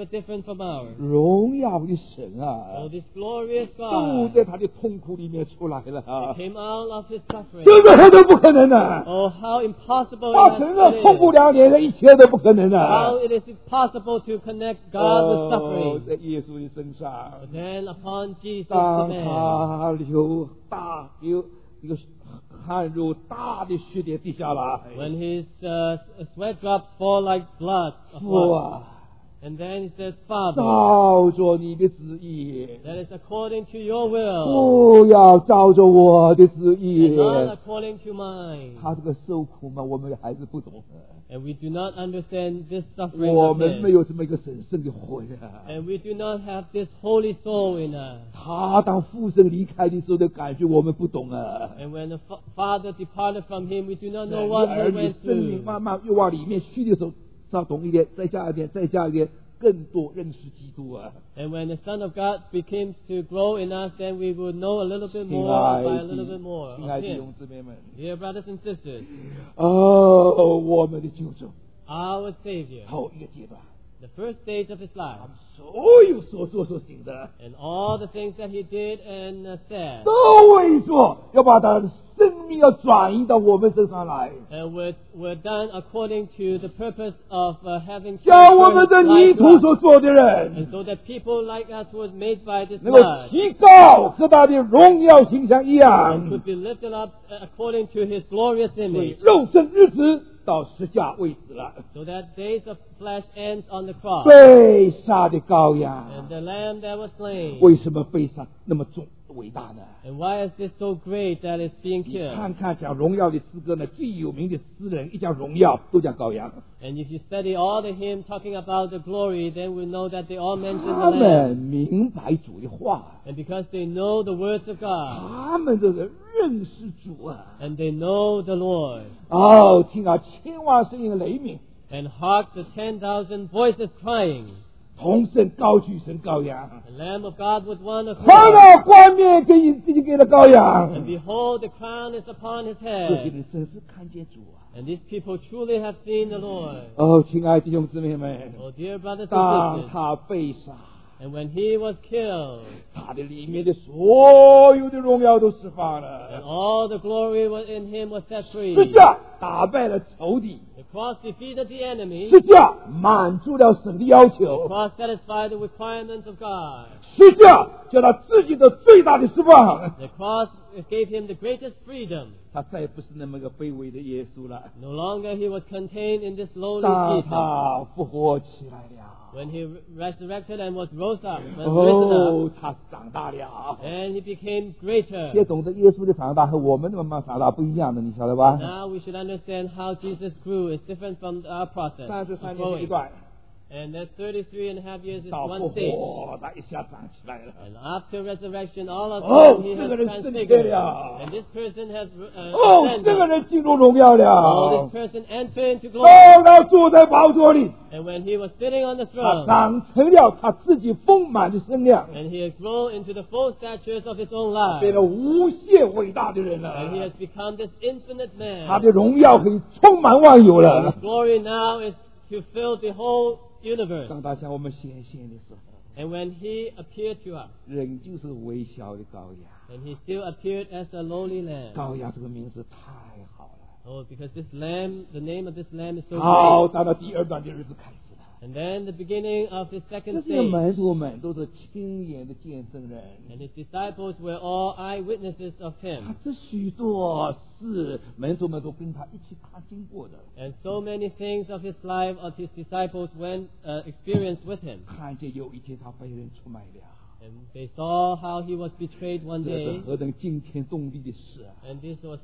were different from ours. 荣耀的神啊 Oh, this glorious 都 God 在他的痛苦里面出来了啊 came out of his suffering. 这个都不可能的 Oh, how impossible 把 it 神啊 is. 痛苦2年的一切都不可能的 How it is impossible to connect God with suffering. 在耶稣的身上 But then upon Jesus the 当 man, 他有一个汗如大的血点滴下来 when his sweat drops fall like blood, 父啊 and then he says, Father, 照着你的旨意 that is according to your will, 不要照着我的旨意 and not according to mine. 他这个受苦嘛我们还是不懂 And we do not understand this suffering 我 of 们没 him. 有这么一个神圣的魂啊 And we do not have this holy soul in us. 他当父神离开的时候的感觉我们不懂啊 And when the Father departed from him, we do not 神 know 的 what 儿 he 女 went 生命 through. 慢慢越往里面去的时候稍懂一点再加一点再加一点更多认识基督啊 And when the Son of God begins to grow in us, then we will know a little bit 亲 more 爱 by a 的 little bit more 亲爱 of 的弟 him. 兄姊妹们 Dear brothers and sisters, 哦我们的救主 our Savior, 头一个阶段 the first stage of his life, 所有所做所行的 and all the things that he did and said, 都为做要把他的生命要转移到我们身上来 were done according to the purpose of having 像我们在 like 泥土 us. 所做的人 And so that people like us was made by this 能够 blood 提高和他的荣耀形象一 and 样 could be lifted up according to his glorious 所以 image, 肉身日子到十架为止了 so that days of flesh ends on the cross. 被杀的羔羊 And the lamb that was slain. 为什么被杀那么重伟大呢 And why is this so great that it's being 你 killed? 看看讲荣耀的诗歌呢最有名的诗人一讲荣耀都讲羔羊 And if you study all the hymns talking about the glory, then we know that they all mention 他 the 们 lamb. 明白主的话 And because they know the words of God, 他们这个认识主啊 and they know the Lord, 哦听啊千万声音雷鸣 and hark the 10,000 voices crying, 同声高举神羔羊 the Lamb of God with one 看 accord. 到冠冕已经给了羔 And 羊 behold, the crown is upon his 这些 head. 人真是看见主啊 And these people truly have seen the Lord. 哦亲爱的弟兄姊妹们 Oh, dear brothers 当 and sisters, 他被杀 and when he was killed, 他的里面的所有的荣耀都释放 and 了 all the glory was in him was set 十 free. 架打败了仇敌 The cross defeated the enemy. 十架满足了神的要 The 求 cross satisfied the requirements of God. 十架叫他自己的最大的释放 The cross gave him the greatest freedom. 他再不是那么个卑微的耶稣了 No longer he was contained in this lowly 当 Jesus. 他复活起来了 When he resurrected and was risen up, 哦他长大了 and he became greater. 也懂得耶稣的长大和我们的慢慢长大不一样的，你晓得吧？ Now we should understand how Jesus grew is different from our process. 33 of 年是一 growing. 段， And that 33.5 years is 到复 one stage. 活他一下长起来了。 And after resurrection, all of a Oh, sudden he 这 has 个人升天 transfigured. 了。 And this person has 哦，这个 ascended. 人进入荣耀 Oh, 了 this。person entered into 哦 glory.， 他坐在宝座里， And when he was sitting on the 他 throne, 长成了他自己丰满的身量， and he has grown into the full statures of his own 变 life. 得无限伟大的人 And he 了。 has become this infinite 他 man. 的荣耀可以充满万有 His 了。 glory now is to fill the whole universe. 当他向我们显现的时候， And when he appeared to us, 人就是微小的羔羊。 and he still appeared as a lowly lamb. 羔羊这个名字太好了。 Oh, because this lamb, the name of this lamb is so 好， great. 到了第二段的日子开始了。 And then the beginning of his 这 second 些 stage. 门徒们都是亲眼的见证人。 And his disciples were all eyewitnesses of 他 him. 这许多事，门徒们都跟他一起踏经过的， And so many things of his life of his disciples went experienced with him. 看见有一天他被人出卖了， And they saw how he was betrayed one 这是 day. 何等惊天动地的事啊！ And this was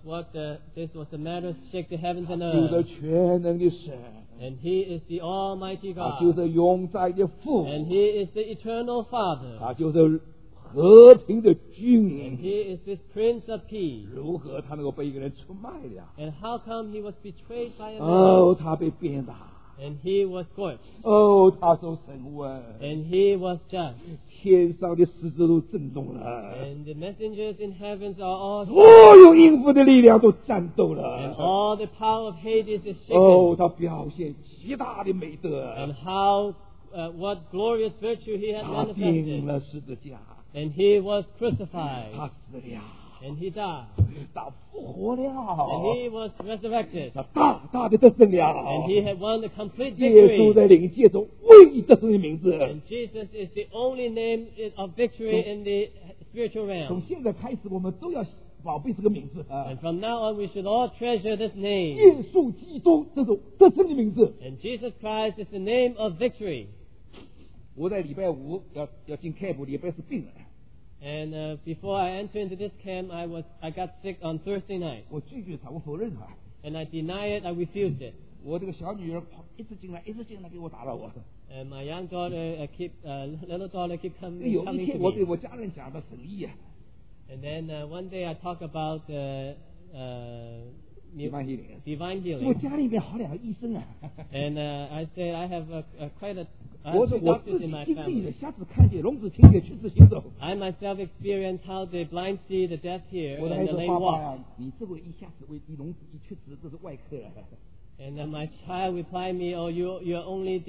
the matter shake the heavens and 就是 earth. 全能的神， And he is the Almighty 他就 God. 是永在的父， And he is the eternal Father. 他就是和平的 And 君。 he is this Prince of Peace. 如何他能够被一个人出卖了？ And how come he was betrayed by a man? 哦，他被鞭打， And he was scorched. 哦，他受审问， And he was judged. 天上的十字都震动了。 And the messengers in heavens are all 所有应付的力量都战斗 And 了。 all the power of Hades is 哦， shaken. 他表现极大的美德 And how what glorious virtue he had 他钉 manifested. 了十字架， And he was crucified. 他死了， And he died. 他复活了， And he was resurrected. 他大大的得胜 And 了。 he had won the complete 耶稣 victory. 在灵界中唯一得胜的名字。 And Jesus is the only name of victory in the spiritual 从 realm. 现在开始，我们都要宝贝这个名字啊 And！from now on, we should all treasure this name. 耶稣基督这种得胜的名字。 And Jesus Christ is the name of victory. 我在礼拜五要进开普，礼拜四病了， And before I enter into this camp, I got sick on Thursday night. 我拒绝他，我否认他。 And I deny it, I refused it. 我这个小女儿一直进来给我打扰我。 And my young daughter, little daughter keep 有一 coming 天 to 我对 me. 我家人讲到神医啊， And then one day I talk about divine healing divine 我 healing. 家里面好两个医生啊。 And I said I have I 我 have 说 two 我自 doctors 己 in my 经历了， family. 瞎子看见，聋子听见，瘸子行走。 I myself experienced how the blind see, the deaf hear, 我的 and 孩 the 子 lame 爸爸 walk. 呀，你这位一下子为一聋子一瘸子，这是外科啊。 And then my child replied me, "Oh, you're only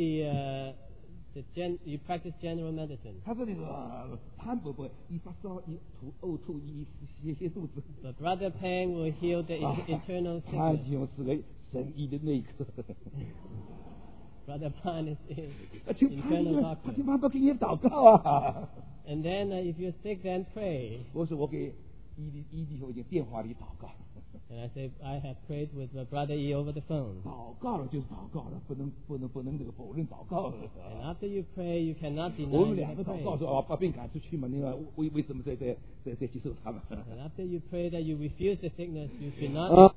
you practice general medicine." 他说那个潘伯伯一发烧一吐呕吐一泻肚子， But Brother Pang will heal the internal 他 sickness. 就是个神医的内科。 Brother Pan is 请 internal 他 doctor. 请爸爸给你祷告啊！ And then if you're sick, then pray. 我说我给伊利我已经电话里祷告， And I say I have prayed with Brother E over the phone. 祷告了就是祷告了，不能这个否认祷告了。 And after you pray, you cannot 我 deny 们 you 两个 have 祷告 prayed. 说把病赶出去嘛，那个为什么在接受他们？ And after you pray that you refuse the sickness, you should not. 啊。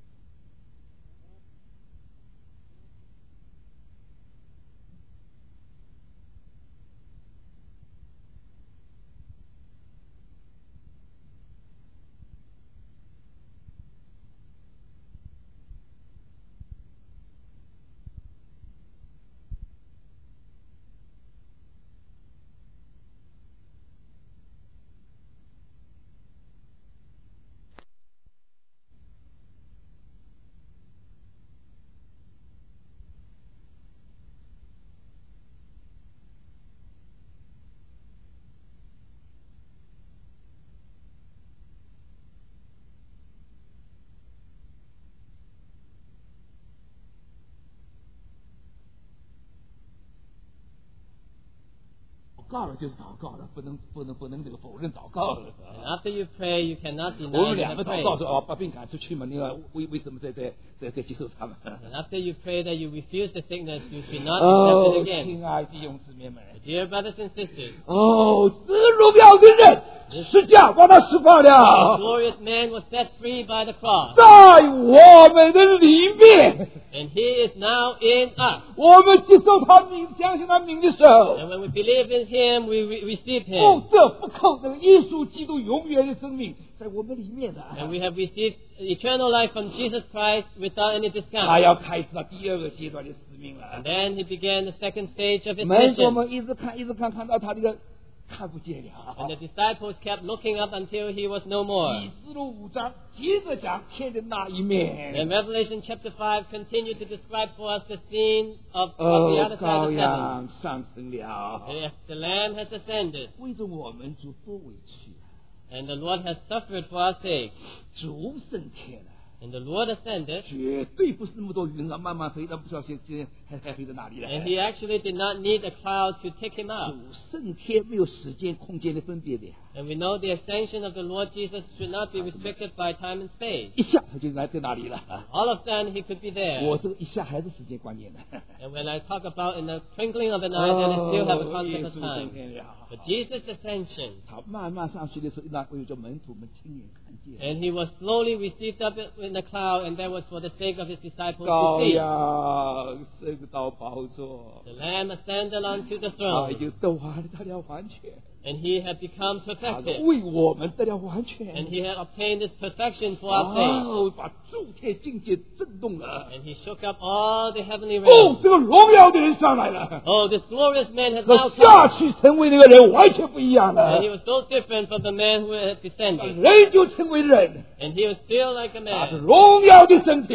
祷告了就是祷告了，不能这个否认祷告了。 And after you pray, you cannot 我 deny 们 you 两 have 个祷 prayed. 告说把病赶出去嘛，那个为什么在接受他们？ And after you pray that you refuse the sickness, you should not accept it again. 亲爱的弟兄姊妹们， Dear brothers and sisters, 这荣耀的人十架把他释放 the 了， glorious man was set free by the cross, 在我们的里面， and he is now in us. 我们接受他名，相信他名的时候， And when we believe in him, we receive 不 him. 折不扣的耶稣基督永远的生命在我们里面的。 And we have received eternal life from Jesus Christ without any 他 discount. 要开始他第二个阶段的使命了 And。then he began the second stage of his 门徒 mission. 们一直看到他这个看不见了。 And the disciples kept looking up until he was no more. 启示录5章接着讲天的那一面。 And Revelation chapter 5 continued to describe for us the scene of the other side 羔 of heaven. 羊上升了， Yes, the Lamb has ascended, 为着我们主多委屈， and the Lord has suffered for our sake. 主升天了， And the Lord ascended, 绝对不是那么多云啊，慢慢飞，那不知道现在还飞到哪里了。 and he actually did not need a cloud to take him up. 主升天没有时间空间的分别的， And we know the ascension of the Lord Jesus should not be restricted by time and space. 一下他就来在哪里了。 All of a sudden, he could be there. 我这个一下还是时间观念的。 And when I talk about in the twinkling of an eye, then I still have a 耶 concept of 稣升 time. 天了， But Jesus' ascension, 他慢慢上去的时候，那为着门徒们亲眼看见。 and he was slowly received up in the cloud, and that was for the sake of his disciples to 羔 see. 羊升到宝座， The Lamb ascended onto the 他已 throne, 经得完了完全， and he had become 他 perfected, 为我们得了完全。 and he had obtained this perfection for our sake. 把诸天境界震动了。 And he shook up all the heavenly 哦， realms. 这个荣耀的人上来了， Oh, this glorious man has 和 now 下 come. 去成为那个人完全不一样 And he 了。 was so different from the man who had descended. 人就成为人， And he was still like a 他是 man. 荣耀的身体。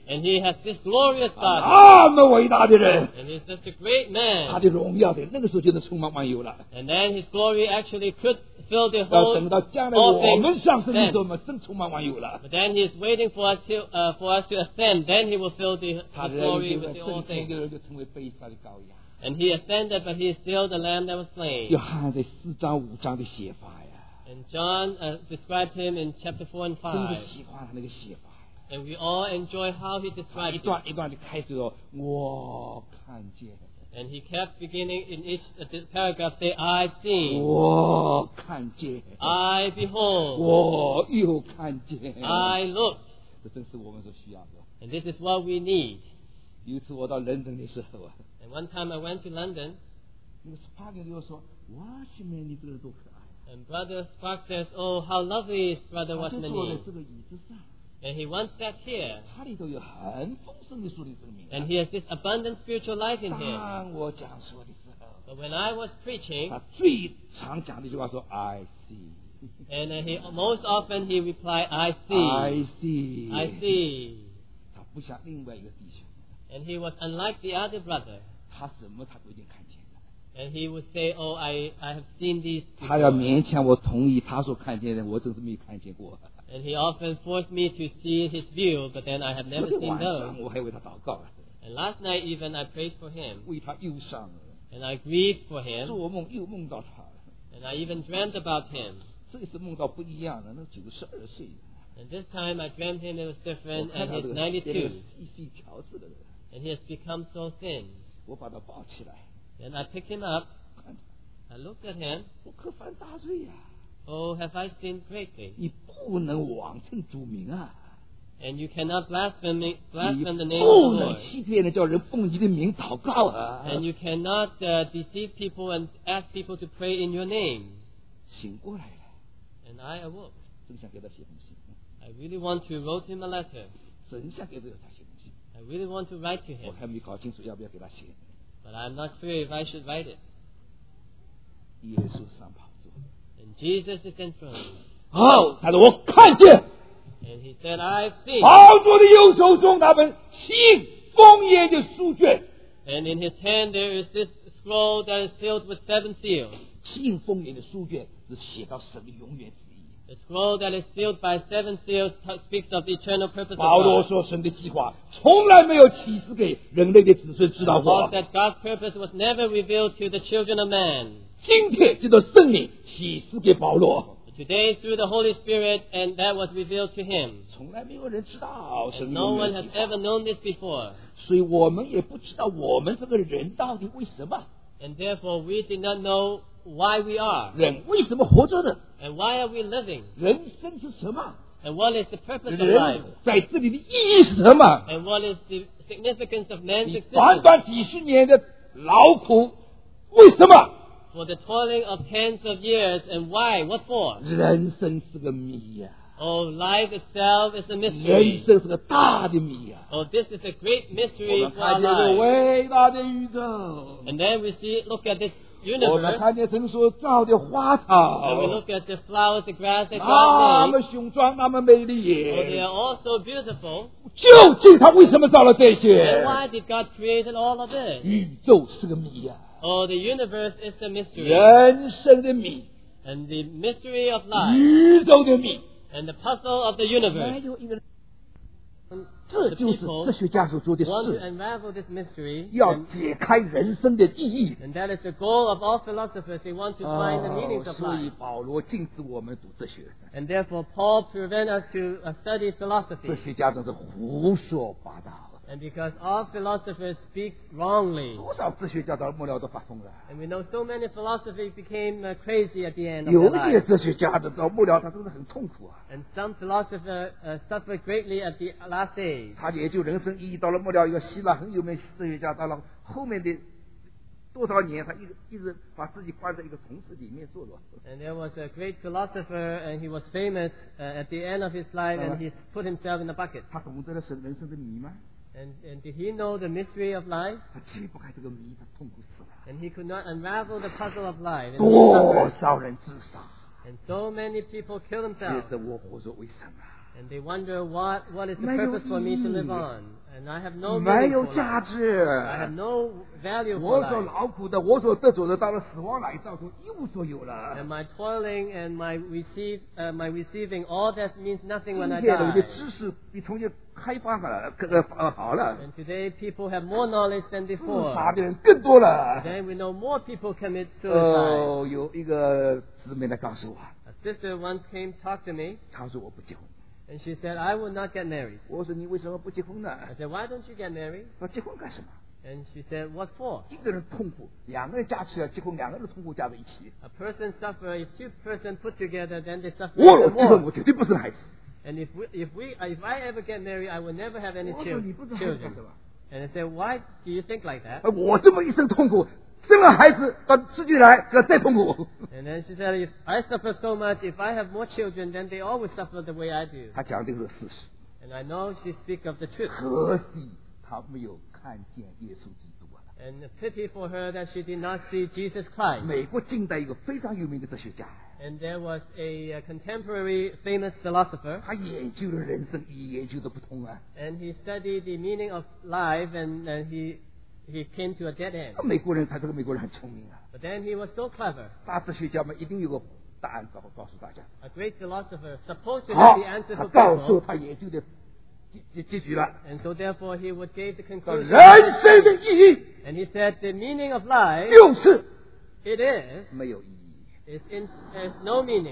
And he has this glorious body. 那么伟大的人， And he's such a great 他 man. 的荣耀在那个时候就能充满万有了。 And then his glory actually could fill the 要 whole 等到将来 all 我们 things 上升的时候 then. 嘛，真充满万有了。 But then he's waiting for us to ascend. Then he will fill the 他 glory 人就 with 在 the all 升天 things. 的人就成为被杀的羔羊。 And he ascended, but he is still the lamb that was 约 slain. 翰在4章5章的写法呀， And John described him in chapter 4 and 真的 5. 喜欢他那个写法。 And we all enjoy how he 他 described 一 it. 段一段的开始说，我看见， And he kept beginning in each paragraph say, I've seen, 我看见， I behold, 我又看见。 I look. 这正是我们所需要的。 And this is what we need. 有一次我到伦敦的时候啊， And one time I went to London, 那个Spark就说：“哇，兄妹，你这个人多可爱！” and Brother Spark says, oh, how lovely is Brother 他就坐在 Watchman 这个椅子上， And he once sat here, 他里头有很丰盛的属灵生命。 and he has this abundant spiritual life in him. 当我讲说的时候， But when I was preaching, 他最常讲的一句话说 ：“I see, and most often he replied, I I see, see, I see. 他不像另外一个弟兄， And he was unlike the other brother. 他什么他都已经看见了。 And he would say, oh, I have seen these 他要 before. 勉强我同意他所看见的，我真是没看见过。 And he often forced me to see his view, but then I have 昨 never 天 seen 晚 those. 上我还为他祷告了， And last night even I prayed for him, 为他忧伤， and I grieved for him, 做梦又梦到他了。 and I even dreamt about him. 这一次梦到不一样的，那92岁， And this time I dreamt him it was 我 different, 看 and 到 he's 这个 92, 细细条子的人， and he has become so thin. 我把他抱起来， Then I picked him up, 看 I looked at him, 我可犯大罪呀、 oh, have I sinned greatly? 你不能妄称主名啊！ And you cannot blaspheme 你 the name of 不 the 能 Lord. 欺骗人，叫人奉你的名祷告啊！ And you cannot deceive people and ask people to pray in your name. 醒过来了， And I awoke. 真想给他写封信， I really want to write him a letter. 真想给他写封信， I really want to write to 我 him. 还没搞清楚要不要给他写。 But I'm not sure if I should write it. 耶稣上宝座， And Jesus is enthroned. 他说我看见 And he said, I've seen. 宝座的右手中那本信封页的书卷， And in his hand there is this scroll that is filled with 7 seals. 信封页的书卷是写到神的永远旨意。 The scroll that is sealed by 7 seals speaks of the eternal purpose of 保罗 God. 说，神的计划从来没有启示给人类的子孙知道 Paul 过。 said God's purpose was never revealed to the children of man. 今天这个圣灵启示给保罗， But today through the Holy Spirit, and that was revealed to him. 从来没有人知道神 And 的 no 永 one 远 has 计划 ever known this before. 所以我们也不知道我们这个人到底为什么， And therefore we did not know why we are. 人为什么活着的， And why are we living? 人生是什么， And what is the purpose of life? 人在这里的意义是什么？ And what is the significance of man's 你短 existence? 短几十年的劳苦，为什么？ For the toiling of tens of years, and why? What for? 人生是个谜呀、 Oh, life itself is a 人 mystery. 生是个大的谜呀、 Oh, this is a great 我 mystery 们 for our 看见这 lives. 伟大的宇宙， And then we look at this 我们 universe, 看见神所造的花 and we 草， look at the flowers, the grass that 那 God 么 made. 雄壮，那么美丽。 Oh, they are all so beautiful. 究竟他为什么造了这 And 些？ why did God create all of this? 宇宙是个谜呀、 Oh, the universe is a mystery. 人生的谜， And the mystery of life, 宇宙的谜。 and the puzzle of the 还 universe. 有一个， The 这就是哲 people 学家所做的 want to 事， unravel this mystery. 要 And 解开人生的意义。 And that is the goal of all philosophers. They want to find the meanings of 所以 life. 保罗禁止我们读哲学， And therefore, Paul prevent us to study 哲 philosophy. 学家都是胡说八道。 And because all philosophers speak wrongly. 多少哲学家到末了都发疯了， And we know so many philosophers became crazy at the end of 有 their 些 life. 哲学家的到末了他真的很痛苦啊， And some philosophers suffered greatly at the last days. 他研究人生意义。到了末了，一个希腊很有名的哲学家，到了后面的多少年，他一直把自己关在一个桶子里面坐着。 And there was a great philosopher, and he was famous at the end of his life, and he put himself in a bucket. 他懂得了人生的谜吗？ And did he know the mystery of life? 他解不开这个谜，他痛苦死了。 And he could not unravel the puzzle of life. And, he 多 suffered. 少人自杀？ And so many people kill 觉 themselves. 得我活着为什么？ And they wonder what is the 没有 purpose for me to 意义。 live on. And I have no 没 meaning 有 for 价 life. 值。 I have no value for 我所 life. 劳苦的，我所得着的，到了死亡来到中一无所有了。 And my toiling and my receiving, all that means nothing 今 when I 天人的 die. 知识比从前开发好了， And today people have more knowledge than 自 before. 杀的人更多了。 Then we know more people commit suicide. 有一个姊妹来告诉我， A sister once came talk to me, 她说我不结婚。 and she said, I will not get married. 我说你为什么不结婚呢？ I said, why don't you get married? 说结婚干什么？ And she said, what for? 一个人痛苦，两个人加起来结婚，两个人的痛苦加在一起。 A person suffer, if two persons put together, then they suffer 我 even 结婚， more. 我绝对不生孩子。 And if I ever get married, I will never have any 我说你不生孩子干 children. 什么？ And I said, why do you think like that? 我这么一生痛苦，生了孩子到世界来，这再痛苦。 And then she said, if I suffer so much, if I have more children, then they always suffer the way I do. 他讲的是事实， And I know she speaks of the truth. 可惜他没有看见耶稣基督啊。 And a pity for her that she did not see Jesus Christ. 美国近代一个非常有名的哲学家， And there was a contemporary famous philosopher, 他研究了人生意义，研究的不通啊。 and he studied the meaning of life, and he came to a dead end. 美国人，他这个美国人很聪明啊。 But then he was so clever. 大哲学家们一定有个答案告诉大家。 A great philosopher supposed to 好 have the answer， 他 for 告诉 people. 他研究的结局了。 And so therefore he would give the 说 conclusion. 人生的意义 And he said the meaning of life, 就是 it is, 没有意义， is no meaning.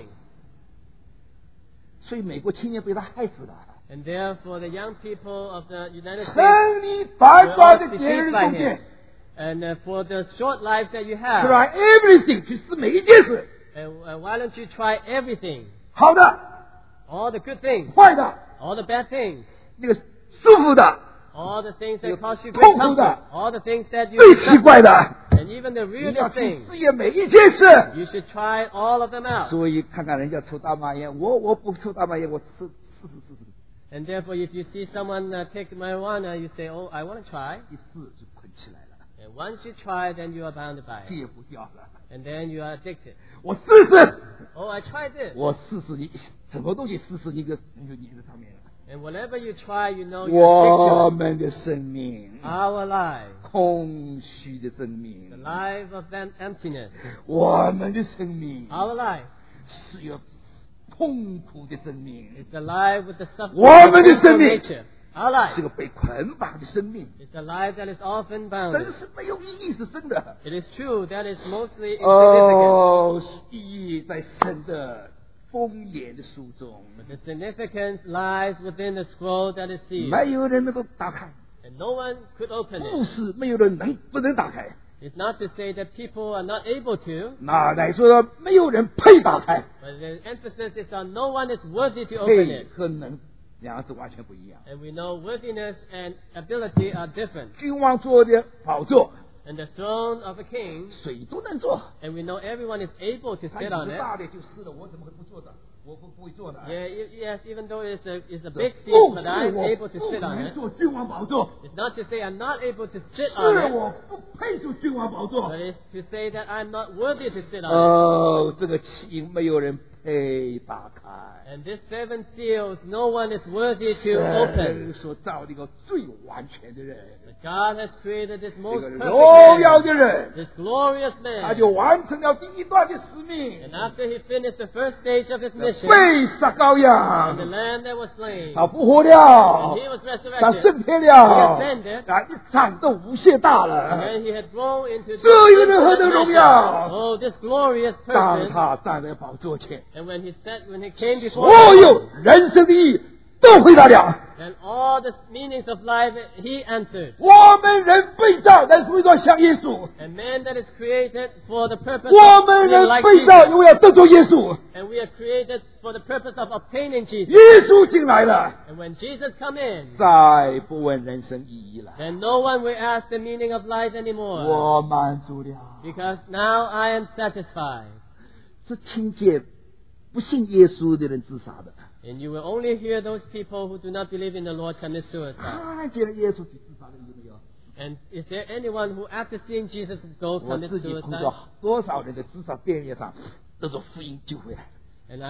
所以美国青年被他害死了。 And therefore the young people of the United States 趁你 were 短 all 短的节 deceived 日 by 中 him. 间 And for the short lives that you have, ，try everything 去试每一件事， why don't you try everything? 好的、 All the good things, 坏的、 all the bad things, 那个舒服的、 all the things that cause you great 痛苦的、 comfort, all the things that you 最奇怪的， and even the 你要 weirdest 去 things, 试验每一件事。 you should try all of them out. 所以看看人家抽大麻烟，我不抽大麻烟，我试。 And therefore, if you see someone take marijuana, you say, oh, I want to try. 一试就捆起来了， And once you try, then you are bound by it. 戒不掉了。 And then you are addicted. 我试试， Oh, I tried this. 我试试你什么东西试试你就粘在上面了。 And whatever you try, you know 我 you're addicted. 们的生命， Our life, 空虚的生 the 命， life of emptiness. 我们的生命 Our life 是有痛苦的生命， is the life with the suffering 我们的 of 生命 nature. Our life 是个被捆绑的生命， is a life that is often bound. 真是没有意义，是真的。 It is true that is mostly insignificant. 哦，意义在神的封眼的书中， But the significance lies within the scroll that is sealed. 没有人能够打开， And no one could open 不 it. 是没有人不能打开， It's not to say that people are not able to, 那乃说没有人配打开， but the emphasis is on no one is worthy to open 配 it. 和能两个字完全不一样。 And we know worthiness and ability are different. 君王坐的宝座， And the throne of a king, 谁都能坐。 and we know everyone is able to 他 sit 椅 on 子 it. 大的就是了，我怎么会不坐的？我不会坐的。 Yes, even though it's a big 不 seat, but 是 I'm 我 able to 不 sit on 能 it. 坐君王宝座， It's not to say I'm not able to sit 是 on it, 我不配坐君王宝座 but。it's to say that I'm not worthy to sit on it. 这个起没有人配打开。 And this 7 seals, no one is worthy to open. 神所造的一个最完全的人， But God has created this 这 most 个 perfect 荣耀的 man, 人， this glorious 他 man. 就完成了第一段的使命 And，after he finished the first stage of his mission, 被杀羔 and the 羊， lamb that was slain, 他复活 and 了， he was 他 resurrected, 升天 he 了， ascended, 一长都无限大 and 了。 then he had grown into this 这一个人何等 infinite 荣 measure. 耀！ Oh, this glorious 当 person. 他站在宝座前， And when he came before 所有人生的意义都回答了。 and all the meanings of life, he answered. 我们人被造，但是为了像耶稣； And man that is created for the purpose 我 of 们 being 人 like 被造， Jesus. 因为要得着耶稣。 And we are created for the purpose of obtaining Jesus. 耶稣进来了， And when Jesus come in, 再不问人生意义了。 then no one will ask the meaning of life anymore. 我满足了。 Because now I am satisfied. 是听见不信耶稣的人自杀的， And you will only hear those people who do not believe in the Lord commit suicide. 看见了耶稣去自杀的有没有？ And is there anyone who after seeing Jesus go 我 commit 自己碰 suicide? 到多少人的自杀边缘上，得着福音救回来。 And I have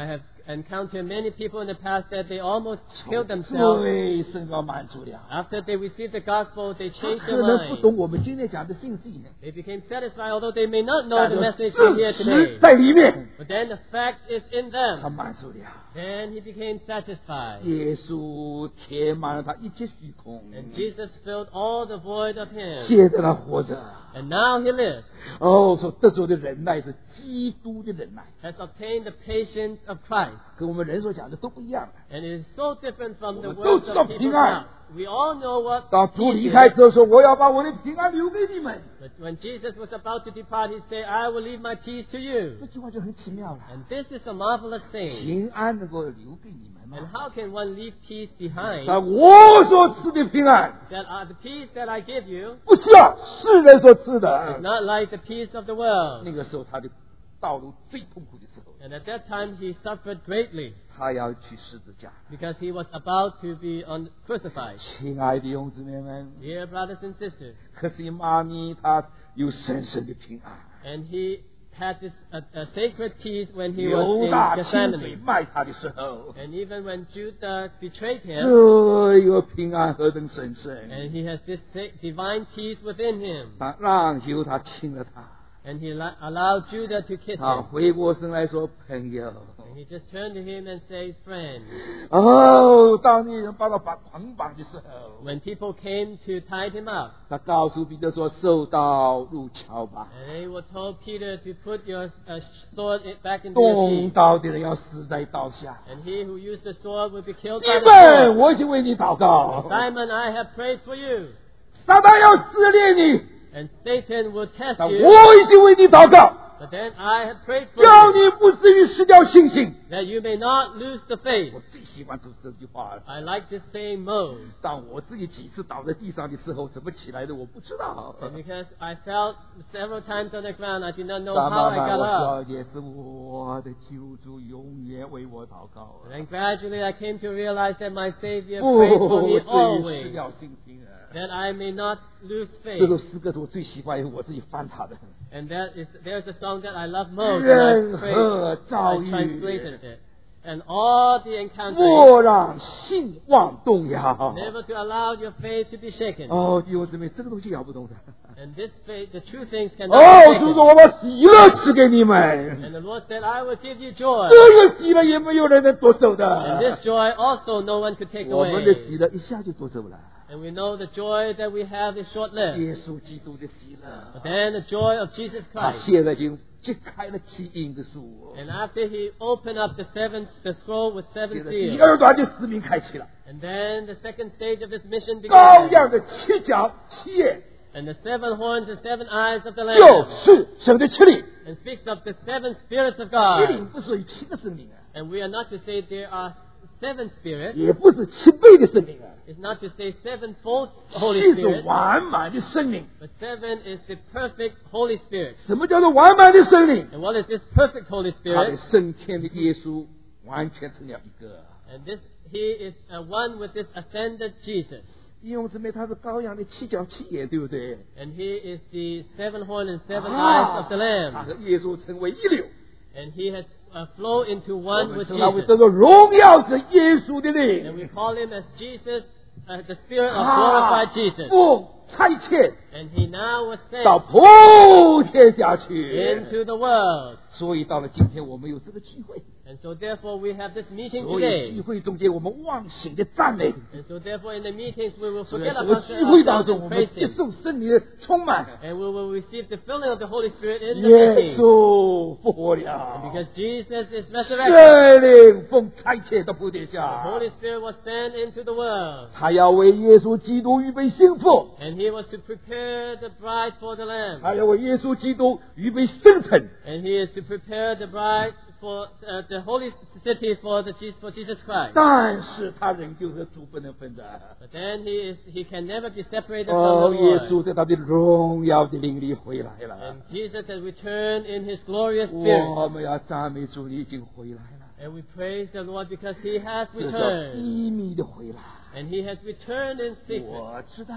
encountered many people in the past that they almost killed themselves. 对圣告满足了。 After they received the gospel, they 他 changed 可 their 能不 mind. 懂我们今天讲的信息呢， They became satisfied, although they may not know 但 the 是 message we hear 事 today. 实在里面， But then the fact is in 他 them. 满足了。 Then he became satisfied. 耶稣填满了他一切虚空， And Jesus filled all the void of him. 现在他活着。 And now he lives, 哦，说得着的忍耐是基督的忍耐， has obtained the patience of Christ. 跟我们人所讲的都不一样。 And it is so different from the 我们都 words 知道 of people 平安。 now. We all know what 当主 peace 离 is. 开之后说：“我要把我的平安留给你们。 But when Jesus was about to depart, he said, I will leave my peace to ” you. 这句话就很奇妙了。 And this is a marvelous thing. 平安能够留给你们 And 吗？ how can one leave peace behind? 但我所赐的平安， That the peace that I give you 不像世人所赐 is 的。 not like the peace of the world. 那个时候他的道路最痛苦的时候， And at that time he suffered greatly 他要去十字架。 because he was about to be crucified. 亲爱的弟兄姊妹们， Dear brothers and sisters, 可是妈咪她有深深的平安。 and he had this a sacred peace when he was 犹 in 大亲嘴 Gethsemane. 卖他的时候， And even when Judah betrayed him, 这个平安何等神圣！ and he has this divine peace within him. 他让犹大亲了他， And he allowed Judah to kiss 他 him. 回过神来说：“朋友。” And he just turned to him and said, friend. 哦，当那人把他捆绑的时候， When people came to tie him up, 他告诉彼得说：“收刀入鞘吧， and they were told Peter to put your sword back into your 动 sheath. 刀的人要死在刀下。 And he who used the sword will be killed 你 by the 们， sword. 我已经为你祷告， Simon, I have prayed for you. 撒旦要试炼你， And Satan will test 但 you. 我已经为你祷告， But then I have prayed for 叫 you, 你不至于失掉信心。” that you may not lose the faith. 我最喜欢这句话了。 I like this saying most. 当我自己几次倒在地上的时候，怎么起来的我不知道。 And because I fell several times on the ground, I did not know 但 how 慢 I 慢 got 我 up. 说，也是我的救主永远为我祷告。 And then gradually I came to realize that my Savior 不， prayed for me 至于失 always, 掉信心啊！ that I may not lose 这首 faith. 诗歌是我最喜欢，我自己翻它的。 And there's a song that I love most, and 任 I 何 prayed, 遭 I 遇， translated it. And all the encounters, 莫让信望动摇。 never to allow your faith to be shaken. 哦，弟兄姊妹，这个东西了不动的。 And this faith, the true things 哦 cannot，be 主 shaken. 说我把喜乐赐给你们， And the Lord said, I will give you joy. 这个喜乐也没有人能夺走 And 的。 this joy also no one could take 我们的 away. 喜乐一下就夺走了。 And we know the joy that we have is short-lived. 耶稣基督的喜乐， But then the joy of Jesus 他 Christ. 现在已经揭开了七印的书， And after he opened up the scroll with 现 seven 在第 seals, 二段的使命开启了。 and then the second stage of his mission 羔 began. 羊的七角七眼， And the 7 horns and 7 eyes of the 就 Lamb. 是神的七灵。 And speaks of the 7 spirits of 七 God. 灵不属于七个生命啊， And we are not to say there are 7 spirits. 也不是七倍的生命啊， It's not to say 7-fold Holy 七是 Spirit. 完满的生命。 But 7 is the perfect Holy Spirit. 什么叫做完满的生命？ And what is this perfect Holy 他的 Spirit? 升天的耶稣完全成了一个。 And he is one with this ascended Jesus. 弟兄姊妹，他是羔羊的七角七眼，对不对？ And he is the 7 horn and 7 eyes of the 他 Lamb. 和耶稣成为一流。 And he has flowed into 我 one 们 with 称他为 Jesus. 这个荣耀是耶稣的 And 灵。 we call him as Jesus, the Spirit of glorified Jesus. 不差遣 And he now was 到 sent 普天下去。 into the world. 所以到了今天，我们有这个机会。 And so therefore we have this meeting 所以聚 today. 会中间，我们忘形的赞美。 And so therefore in the meetings we will 所以 forget 在这个 about 聚会当 ourselves 中，我 and 们 praise 接 him. 受圣灵的充满。 And we will receive the filling of the Holy Spirit in the 耶 meeting. 稣复活了， Because Jesus is resurrected. 圣灵奉差遣到普天 The 下， Holy Spirit was sent into the world. 他要为耶稣基督预备幸福， And he was to prepare the bride for the Lamb. 他要为耶稣基督预备圣城。 And he is to prepare the bride for the holy city for Jesus Christ. 但是他仍旧是主不能分的。 But then he can never be separated 哦， from 耶 the 稣 Lord. 在他的荣耀的灵里回来了。 And Jesus has returned in his glorious spirit. 我们要赞美主，你已经回来了， And we praise the Lord because he has 这叫 returned. 秘密的回来。 And he has returned in secret. 我知道，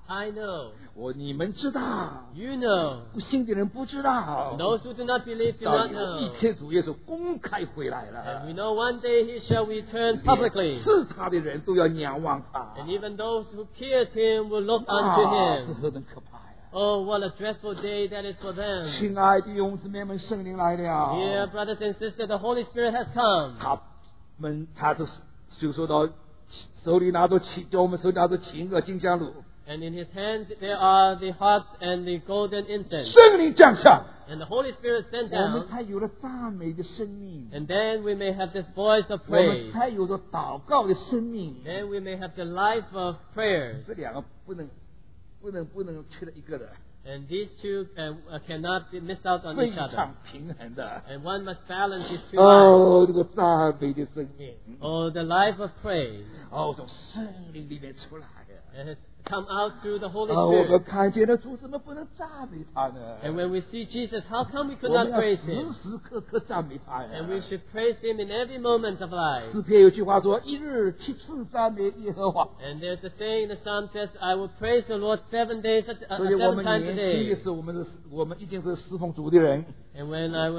I know. 你们知道， You know. 不信的人不知道。 Those who do not believe do 到 not 有一 know. 天主耶稣公开回来 And we 了， know one day he shall return publicly. 是他的人都要仰望他。 And even those who pierced him will look 啊， unto 这 him. 何等可怕呀！ Oh, what a dreadful day that is for them. 亲爱的弟兄姊妹们，圣灵来 Dear 了， brothers and sisters, the Holy Spirit has come. 他就说到手里拿着叫我们手里拿着琴和金香炉， And in his hands there are the harps and the golden incense. 圣灵降下， And the Holy Spirit sent 我们 down. 才有了赞美的生命， And then we may have this voice of 我们 praise. 才有了祷告的生命。 Then we may have the life of prayers. 这两个不能缺了一个的， And these two cannot be missed out on 非 each other. 常平衡的。 And one must balance these two lives. 哦，这个赞美的生命， Oh, the life of praise. 哦，从圣灵里面出来。 It has come out through the Holy 我们 Spirit. 看见了主，怎么不能赞美他呢？ And when we see Jesus, how come we could 我们 not 要 praise 时 him? 时刻刻赞美他呀。 And we should praise him in every moment of life. 诗篇有句话说：“一日7次赞美耶和华。 And there's a saying, the psalm says, I will praise the Lord 7 days, 所以我 7 们 times a 年轻的 day. 时候，我们已经是侍奉主的人， And when I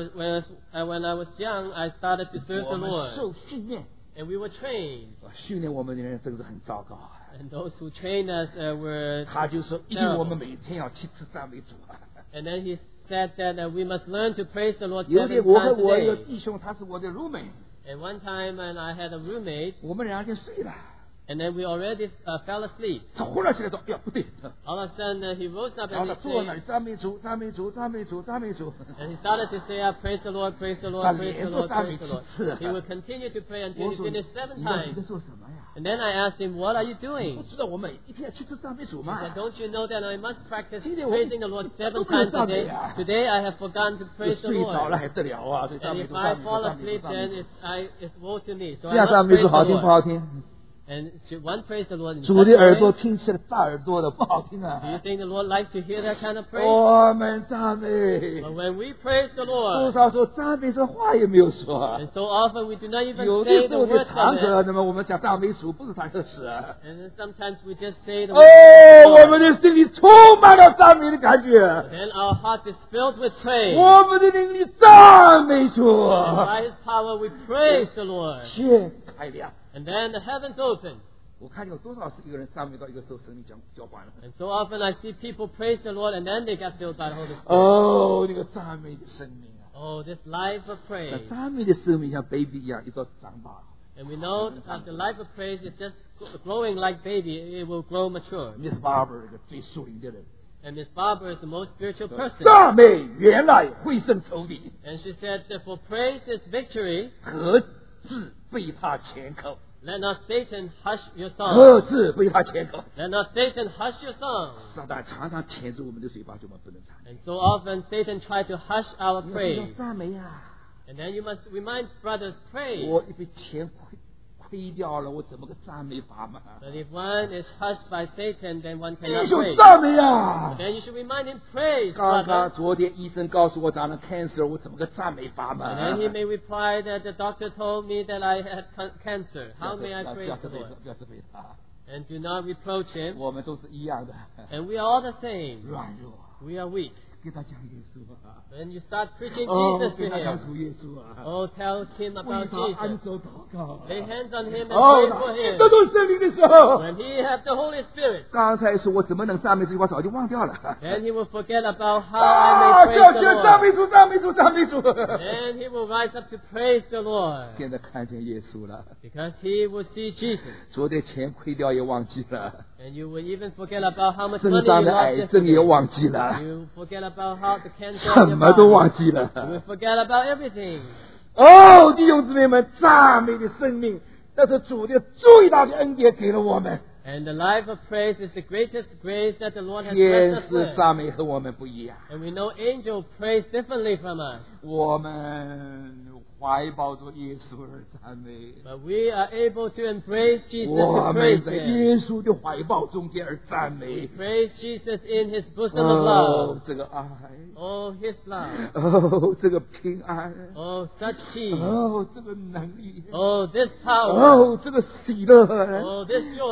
was young, I started to serve 我 the 们 Lord. 受训练， And we were trained. 训练我们的人真是很糟糕啊。 And those who trained us were 他就说，一定我们每天要7次赞美主啊。 And then he said that we must learn to praise the Lord 有 7 的我和 times a 我一个 day. 弟兄，他是我的 roommate， And one time when I had a roommate, 我们两个人睡了， and then we already fell asleep. 他忽然起来说：“哎呀，不对！” All of a sudden he rose up 然后 and 他 he 坐那里 said, 赞美主，赞美主，赞美主，赞美主。 and he started to say, praise the Lord, praise the 他 Lord, praise 连 the 续 Lord, 赞美 praise the 7 Lord. 次。 He would continue to pray until 我 he 说：“ finished 7 你在 times. 说什么呀？ And then I asked him, what are you 不 doing? 知道我每一天7次赞美主 He 吗 said, don't you know that I must practice 今天我 praising the Lord 7 都没有 times a 赞美 day? 啊。 Today I have forgotten to 就 praise the 睡着了 Lord. 还得了啊！所以赞 And 美 if 主， I 赞美主， fall 赞美 asleep, 主，赞美 then 主。 it's woe to me. So 这样 I 赞 must 美 praise 主 the 好听不 Lord. 好听？ And should one praise the Lord in 主 such 的 a 耳朵 way? 听起来炸耳朵的，不好听 Do you 啊！ think the Lord likes to hear that kind of praise? 我们赞美， But when we praise the 多 Lord, 少说赞美这话也没有说。 and so often we do not even 有的 say 时 the 候的 words 场 of 合， it, 那么我们讲赞美主不是太合适啊。 and then sometimes we just say the 哦 words， 我 of 们 God. 的心里充满了赞美的感觉， Then our heart is filled with praise. 我们的灵里赞美主， And by His power we praise the Lord. 天开亮。 And then the heavens open. 我看见有多少是一个人赞美到一个时候，神灵浇灌了。 And so often I see people praise the Lord and then they get filled by the Holy Spirit. 哦，那个赞美的生命啊， Oh, this life of 那 praise. 赞美的生命像 baby 一样，一直到长大。 And we know that the life of praise is just growing like baby. It will grow mature. Miss Barber 一个最属灵的人， And Miss Barbara is the most spiritual person. 赞美原来会胜仇敌， And she said that for praise is victory. 何止被他牵口， Let not Satan hush your song. 何止被他牵口。 Let not Satan hush your song. 撒旦常常牵住我们的嘴巴，就我们不能赞美。 And so often Satan tried to hush our 要 praise. 赞美呀！ And then you must remind brothers, praise. 我一被钱亏掉了，我怎么个赞美法嘛？ But if one is hushed by Satan, then one 弟 cannot 兄 praise. 赞美呀！ Then you should remind him, praise, 刚刚 brother. 昨天医生告诉我长了 cancer，我怎么个赞美法嘛？ And then he may reply that the doctor told me that I had cancer. How may I 不 praise 要 the 责备 Lord? 不要责备他， And do not reproach him. 我们都是一样的， And we are all the same. 软弱。 We are weak. 给他讲耶稣啊！ When you start preaching 哦， Jesus 给 to 他讲 him, 出耶稣啊！ oh, tell him 为 about 他安 Jesus. 守祷告。 Lay hands on him and 哦 pray for， 得 him. 到圣灵的时候， When he has the Holy Spirit, 刚才说我怎么能赞美这句话，早就忘掉了。 then he will forget about how 啊， I may 叫 praise 起 the 来赞美 Lord. 主，赞美主，赞美主！ Then he will rise up to praise the Lord 现在看见耶稣了， because he will see Jesus. 昨天钱亏掉也忘记了， And you will even forget about how much 身 money 上 you 的 lost 癌症也 yesterday. 忘记了， You forget about how the cancer in 什 your 么都 body. 忘记了。 You will forget about everything. 哦，弟兄姊妹们，赞美的生命，这是主的最大的恩典给了我们。 And the life of praise is the greatest grace that the Lord has 天 blessed us 使 with. 赞美和我们不一样， And we know angels praise differently from us. 我们怀抱着耶稣而赞美， But we are able to embrace Jesus 我 to 们 praise 在 Him. 耶稣的怀抱中间而赞美。 Praise Jesus in His bosom of 哦 love. 这个爱， Oh, His love. 哦，这个平安， Oh, such peace. 哦，这个能力， Oh, this power. 哦，这个喜乐， Oh, this joy. 都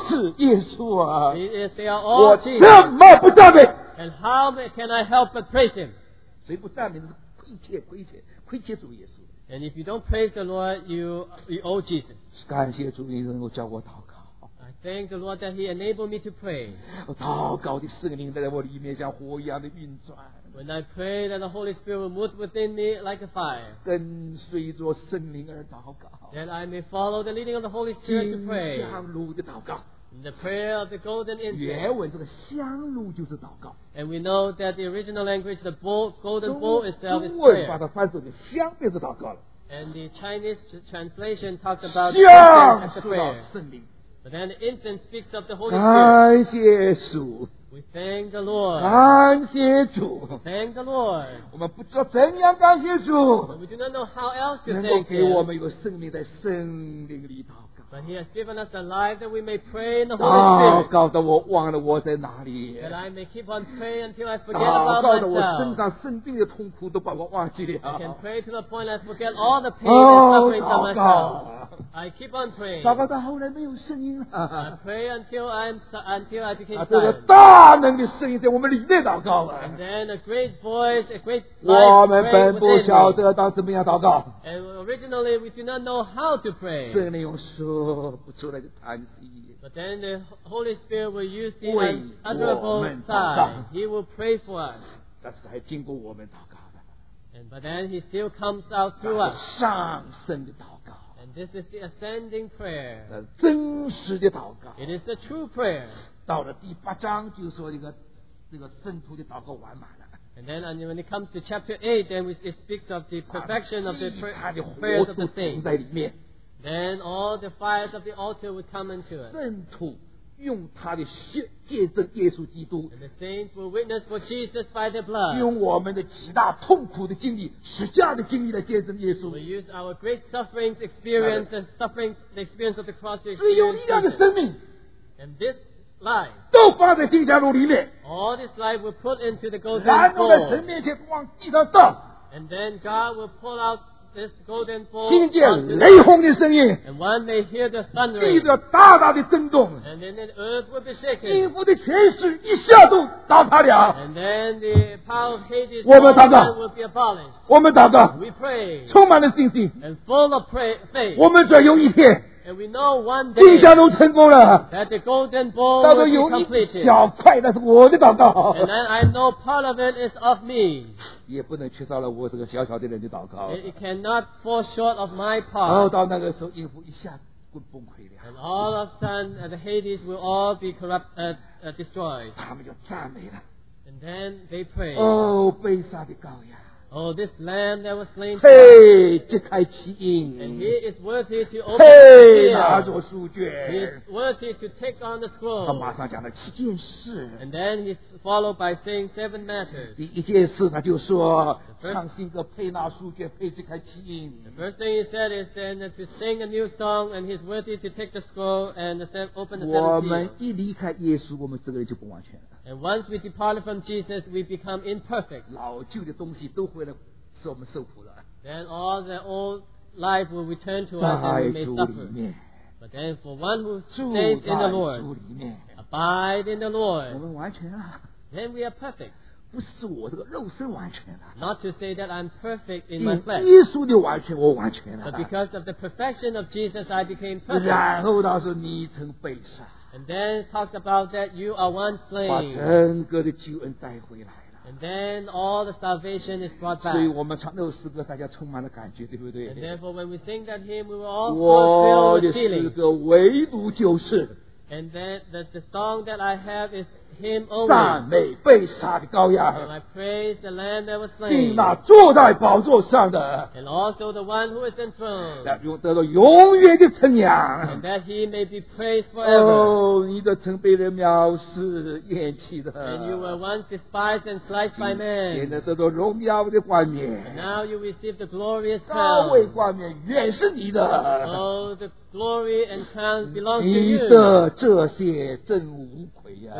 是耶稣啊！ They are 我 all Jesus. 怎么不赞美？ And how can I help but praise Him? 谁不赞美是亏欠主耶稣。 And if you don't praise the Lord, you owe Jesus. 感谢主，你能够教我祷告。 I thank the Lord that He enabled me to pray. 祷告的圣灵在我里面像火一样的运转， When I pray that the Holy Spirit will move within me like a fire, 跟随着圣灵而祷告。 that I may follow the leading of the Holy Spirit to 金 pray. 香炉的祷告， In the prayer of the golden 原 incense. 文这个香炉就是祷告， And we know that the original language, the golden bowl itself is 中文把 prayer. 它翻成的香便是祷告了。 And the Chinese translation talks about 香 incense as a 说到 prayer. 圣灵， But then the incense speaks of the Holy Spirit. 感谢主， We thank the Lord. 感谢主。 Thank the Lord. 我们不知道怎样感谢主， But we do not know how else to 能够 thank 给我 Him. 们有生命在圣灵里祷告。 But He has given us a life that we may pray in the 祷 Holy Spirit. 告的我忘了我在哪里， That I may keep on praying until I forget 祷 about 告的我身 myself. 上生病的痛苦都把我忘记 I can 了。 pray to the point I forget all the pain 哦， and sufferings 祷 of myself. 告， I keep on praying. 祷告到后来没有声音 I 了。 pray until I became 这个 silent. 大能的声音在我们里面祷告啊！ And then a great voice, a great 我 life 们 prayed 本不 within 晓 me. 得当怎么样祷告， And originally we do not know how to pray. 圣灵用说不出来的叹息。 But then the Holy Spirit will use the 为 unutterable 我们祷告。 sigh. He will pray for us. 但是还经过我们祷告的， But then He still comes out through 那 us. 是上升的祷告， And this is the ascending prayer. 真实的祷告。 It is the true prayer. 到了第8章就说这个圣徒的祷告完满了。 And then when it comes to chapter 8, then it speaks of the perfection of the 他的 prayers 火 of 都 the 藏 saints. 在里面， Then all the fires of the altar would come into us. 圣徒用他的血见证耶稣基督， And the saints will witness for Jesus by their blood. 用我们的极大痛苦的经历、十架的经历来见证耶 We 稣。 use our great sufferings experience, the experience of the cross to 最有 experience 力量的 Jesus. 生命 And this life, 都放在金香炉里面， all this life will put into the golden 然后在神 bowl. 面前往地上倒， And then God will pull out this golden bowl 听 onto 见 the 雷轰的声音， and one may hear the 地 thundering. 要大大的震动， And then the earth will be 阴 shaken. 府的权势一下都打趴了。 And then the power of Hades 我们祷告。 will be abolished. 我们祷告， We pray 充满了信心， and full of faith. 我们这有一天 And we know one 金 day 香炉成功了。 that the golden bowl 到时候 will 有 be 一 completed. 小块，那是我的祷告 And，then I know part of it is of me. 也不能缺少了我这个小小的人的祷告。 It cannot fall short of my 然后 part. 到那个时候，阴府一下崩溃了， And all of a sudden, the Hades will all be destroyed. 他们就赞美了。 And then they pray, 哦，悲伤的羔羊， Oh, this lamb that was slain for us. 嘿，揭开其 And 印， he is worthy to open 嘿， the 拿 seal. 着书 He 卷 is，worthy to take on the 他 scroll. 马上讲了7件事。 And then he's followed by saying 7 matters. 第一件事，他就说唱新歌，配拿书卷，配揭开其印。 The first thing he said is then to sing a new song, and he's worthy to take the scroll and open the 我 seven 们 seals. 一离开耶稣，我们这个人就不完全了。 And once we departed from Jesus, we become imperfect. 老旧的东西都回来使我们受苦了。 Then all the old life will return to us 在 and we may 主里 suffer. 面， But then for one who 住 stays in 在 the 主 Lord, 里面， abide in the 我 Lord, 们完全了。 then we are perfect. 不是我这个肉身完全了， Not to say that I'm perfect 因 in my flesh, 耶稣的完全，我完全了 but。because of the perfection of Jesus, I became perfect. 然后他说：“你曾被杀， And then it talks about that you are once 把 slain. 整个的救恩带回来了。” And then all the salvation is brought 所以 back. 我们唱那首诗歌，大家充满了感觉，对不 And 对？ therefore, when we sing that hymn, we were all 我 filled 的 with 诗 feeling. 歌唯独就是。 And then the song that I have is hymn 赞 only. 美被杀的羔 And 羊， I praise the Lamb that was 并 slain, 那坐在宝座上的， and also the one who is enthroned, 那用得到永远的称 and 扬。 that he may be praised forever. 哦，你的曾被人藐视、厌弃的， And you were once despised and sliced by 现 men, 在得到荣耀的冠 and 冕， now you receive the glorious 高位 crown. 冠冕原是你的， Oh, the glory and crown belongs to 你 you. 的这些真无愧呀 But！then you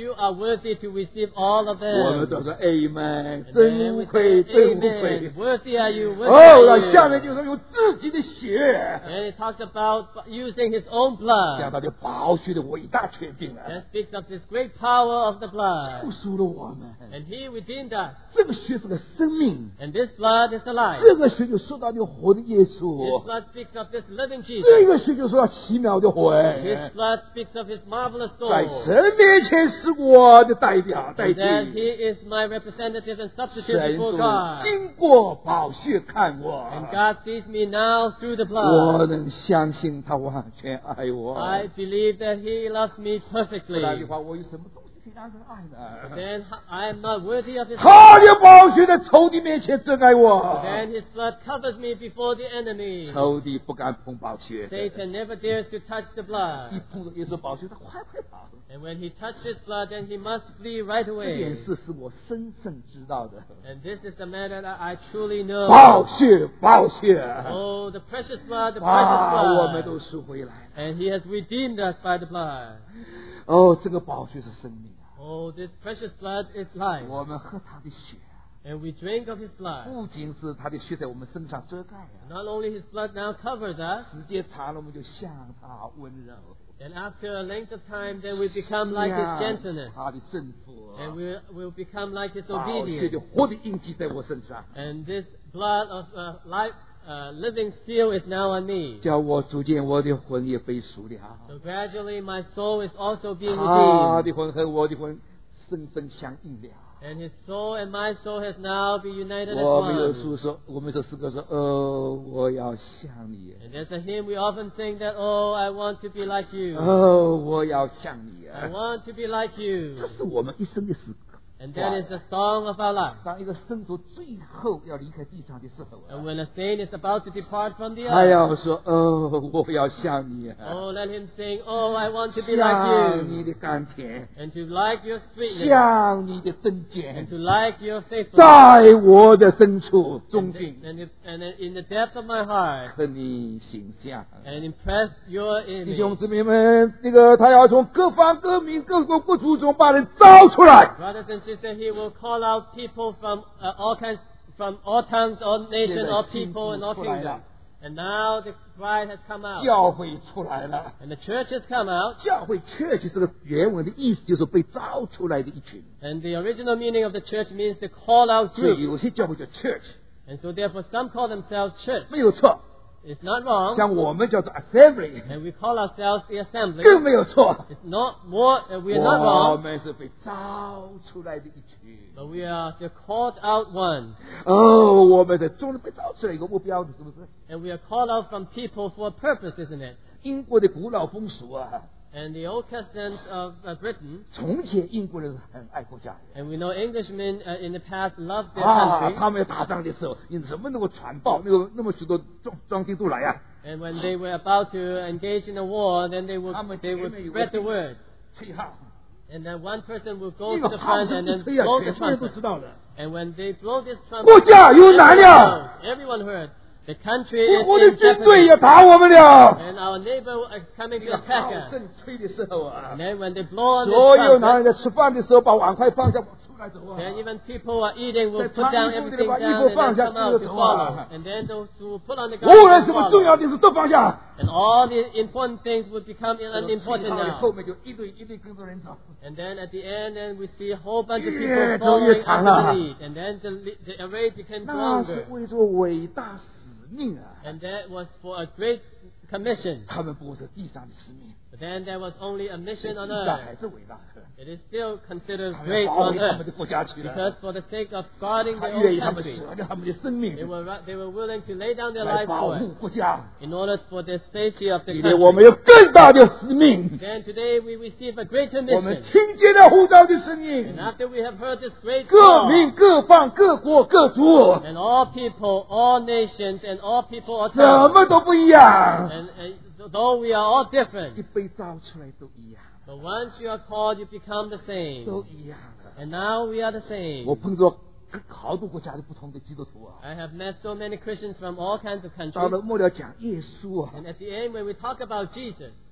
you are worthy to receive all of 我们 them. 都说 Amen， And 真 then 无 we 愧， say, 真无愧 Amen. Worthy are you, worthy 哦，那 are 下面 you. 就说用自己的血， And it talks about using his own 讲 blood. 到这宝血的伟大权柄了， That speaks of this great power of the blood. 救赎了我们。 And he redeemed us. 这个血是个生命， And this blood is alive. 这个血就说到你活的耶 This 稣， blood speaks of this living 这 Jesus. 个血就说到奇妙的 This 魂， blood speaks of his marvelous 在 soul. 神面前是我的代表代 And that 替。 he is my representative and substitute 神 before 主 God. 经过宝血看我， And God sees me now through the 我 blood. 能相信他完全爱我。 I believe that he loves me 不 perfectly. 然的话，我有什么东西可以让人爱呢？ Then I am not worthy of his 他 love. 的宝血在仇敌面前真爱我， Then his blood covers me before the enemy. 仇敌不敢碰宝血， Satan never dares to touch the 一 blood. 碰到耶稣宝血，他快跑。 And when he touches blood, then he must flee right 这件 away. 事是我深深知道的。 And this is the matter that I truly know. 宝血，宝血， Oh, the precious blood, the 啊，我们 precious 都 blood. 赎回来了。 And he has redeemed us by the blood. 哦，这个宝血是生命啊！ Oh, this precious blood is life. 我们喝他的血， And we drink of his blood. 不仅是他的血在我们身上遮盖啊， Not only his blood now covers us, 时间长了，我们就像他温柔， and after a length of time, then we become like his 像 gentleness. 他的圣服， And we will become like his 宝血的 obedience. 活的印记在我身上， And this blood of life, living seal is now on me. 叫我逐渐我的魂也被赎了， So gradually my soul is also being 他 redeemed. 的魂和我的魂深深相应了。 And his soul and my soul has now been united as 我们有 one. 书说，我们这诗歌说，我要像你， And there's a hymn we often sing that, oh, I want to be like you. 我要像你 I want to be like you. 这是我们一生的诗歌。 And that is the song of our life. 当一个圣徒最后要离开地上的时候 And when a saint is about to depart from the 他 earth, 要说，我要像你， oh, let him sing, oh, I want to be 像 like 你 you. 的甘甜， And to like your sweetness. 像你的真 And 简， to like your faithfulness. 在我的深处中 And, 心 and in the depth of my heart. 和你形象。 And impress your 弟 image. 兄姊妹们，他要从各方各民各国各族中把人招出来。 Brothers and sisters, he will call out people from all kinds, from all tongues, all nations, all people, and all kingdoms. And now the bride has come out. 教会出来了。 And the church has come out. 教会 church 这个原文的意思就是被招出来的一群， And the original meaning of the church means the call out 所以 group. 有些教会叫 church， And so therefore some call themselves church. 没有错。 It's not wrong. 像我们叫做 assembly， And we call ourselves the assembly. 更没有错。 It's not more, we are not 我 wrong. 们是被招出来的一群。 But we are the called out ones. 我们在中间被招出来一个目标的，是不是？ And we are called out from people for a purpose, isn't it? 英国的古老风俗啊， And the old customs of Britain, 从前英国人是很爱国家的。 and we know Englishmen in the past loved their country. 他们要打仗的时候，你怎么能够传报那么许多装进度来啊？ And when they were about to engage in a war, then they would spread the word. 吹号， And then one person will go 那 to 个 the 号 front 是 and 不 then 吹啊， blow the 全部人都 trumpet. 知道的。 And when they blow this 国 trumpet, 家有难 everyone 了， knows, everyone heard. The country is 我的 in 军队 jeopardy. 要打我们了。 And our neighbor is coming 这 to 个 attack 号 us. 声吹的时候啊 And，then when they blow on this 所有男 trumpet, 人在吃饭的时候把碗筷放下，出来走啊。 then even people who are eating will They put down try to everything put down the and Bible then come out to down. follow. And then those who put on the 无论 garment 什 will 么重要 follow. 的事都放下。 And all the important things would become unimportant 后 now. 面就一堆跟着人走。 And then at the end, then we see a whole bunch of Yeah, people following 走越长 after 了。 the lead. And then the array became 那是 longer. 为着伟大使命啊！ And that was for a great commission. 他们不是地上的使命， But then there was only a mission on 地上还 earth. 是伟大的。 It is still considered 他 great 们保 on 卫他们 earth. 的国家去 Because 了， for the sake of guarding 他 their 愿意 own 他们 country, 舍掉他们的生命 they were willing to lay down their 来 lives 保 for 护 it 国家。 in order for the safety of the 今天我们 country. 有更大的使命， Then today we receive a greater 我们 mission. 听见了呼召的声 And 音， after we have heard this great 各民 call, 各方各国各族， and all people, all nations, and all people are 什 tongues, 么都不一样， and though we are all different, 一被造出来都一样， but once you are called, you become the 都 same. 一样的。 And now we are the 我 same. 碰着好多国家的不同的基督徒啊， I have met so many Christians from all kinds of 到了 countries. 末了讲耶稣啊， And at the end, when we talk about Jesus,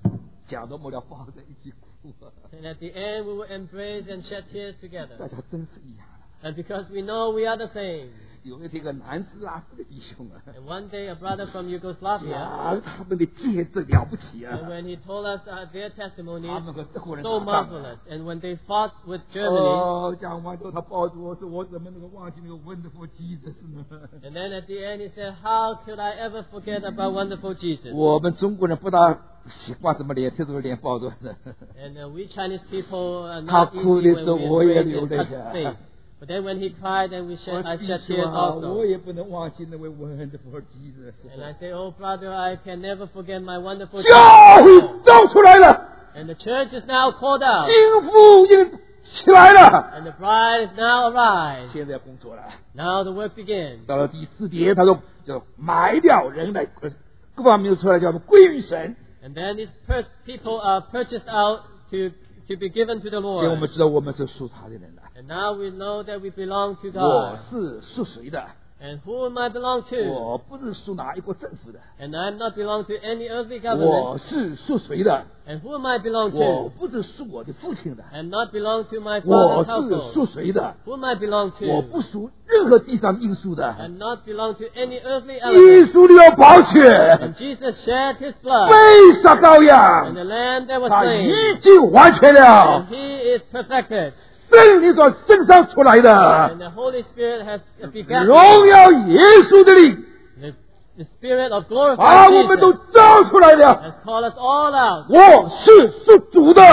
讲到末了抱在一起哭。 And at the end, we will embrace and shed tears 大 together. 家真是一样的。 And because we know we are the same. 有一个南斯拉夫的弟兄啊， And one day, a brother from Yugoslavia, 他们的见证了不起啊！ and when he told us their 他 testimonies, 们和德国人 so 打仗 marvelous. And when they fought with Germany, 讲完之后，他抱住我说：“我怎么能够忘记那个 wonderful Jesus 呢 and then at the end he said, how could I ever forget about wonderful？” Jesus? 我们中国人不大习惯怎么脸贴着脸抱着的。 And we Chinese people are 他 not 哭 easy 的 when 时候， we 我也 embrace 流 and 泪 touch 啊 face. But then when he cried, and I 弟 shed 兄 tears 啊，我 also. 也不能忘记那位 wonderful Jesus。 And I say, oh brother, I can never forget my wonderful 教会 Jesus. 造出来了， And the church is now called out. 幸福已经起来了， And the bride is now arrived. 现在要工作了。 Now the work begins. 到了第4节，他说就埋掉人来，各方面出来叫归于神。 And then these people are purchased out to be given to the 现在我 Lord. 们知道我们是属他的人了。 And now we know that we belong to 我 God. 是属谁的？ And who am I belong to? 我不是属哪一国政府的， And I'm not belong to any earthly 我 government. 是属谁的？ And who am I belong 我 to? 不是属我的父亲的， And not belong to my 我 father's 是 household. 属谁的？ Who am I belong 我 to? 不属任何地上因素的。 And not belong to any earthly 耶 element. 稣的宝血， And Jesus shed his blood. 被杀羔 And 羊， the lamb that was 他 slain. 已经完全 And 了。 he is perfected. 圣灵所生上出来的 And the Holy Spirit has begotten 荣耀耶稣的灵， the Spirit of 把 glorified 我们都 Jesus 招出来了。 has called us all out. 我是属主的，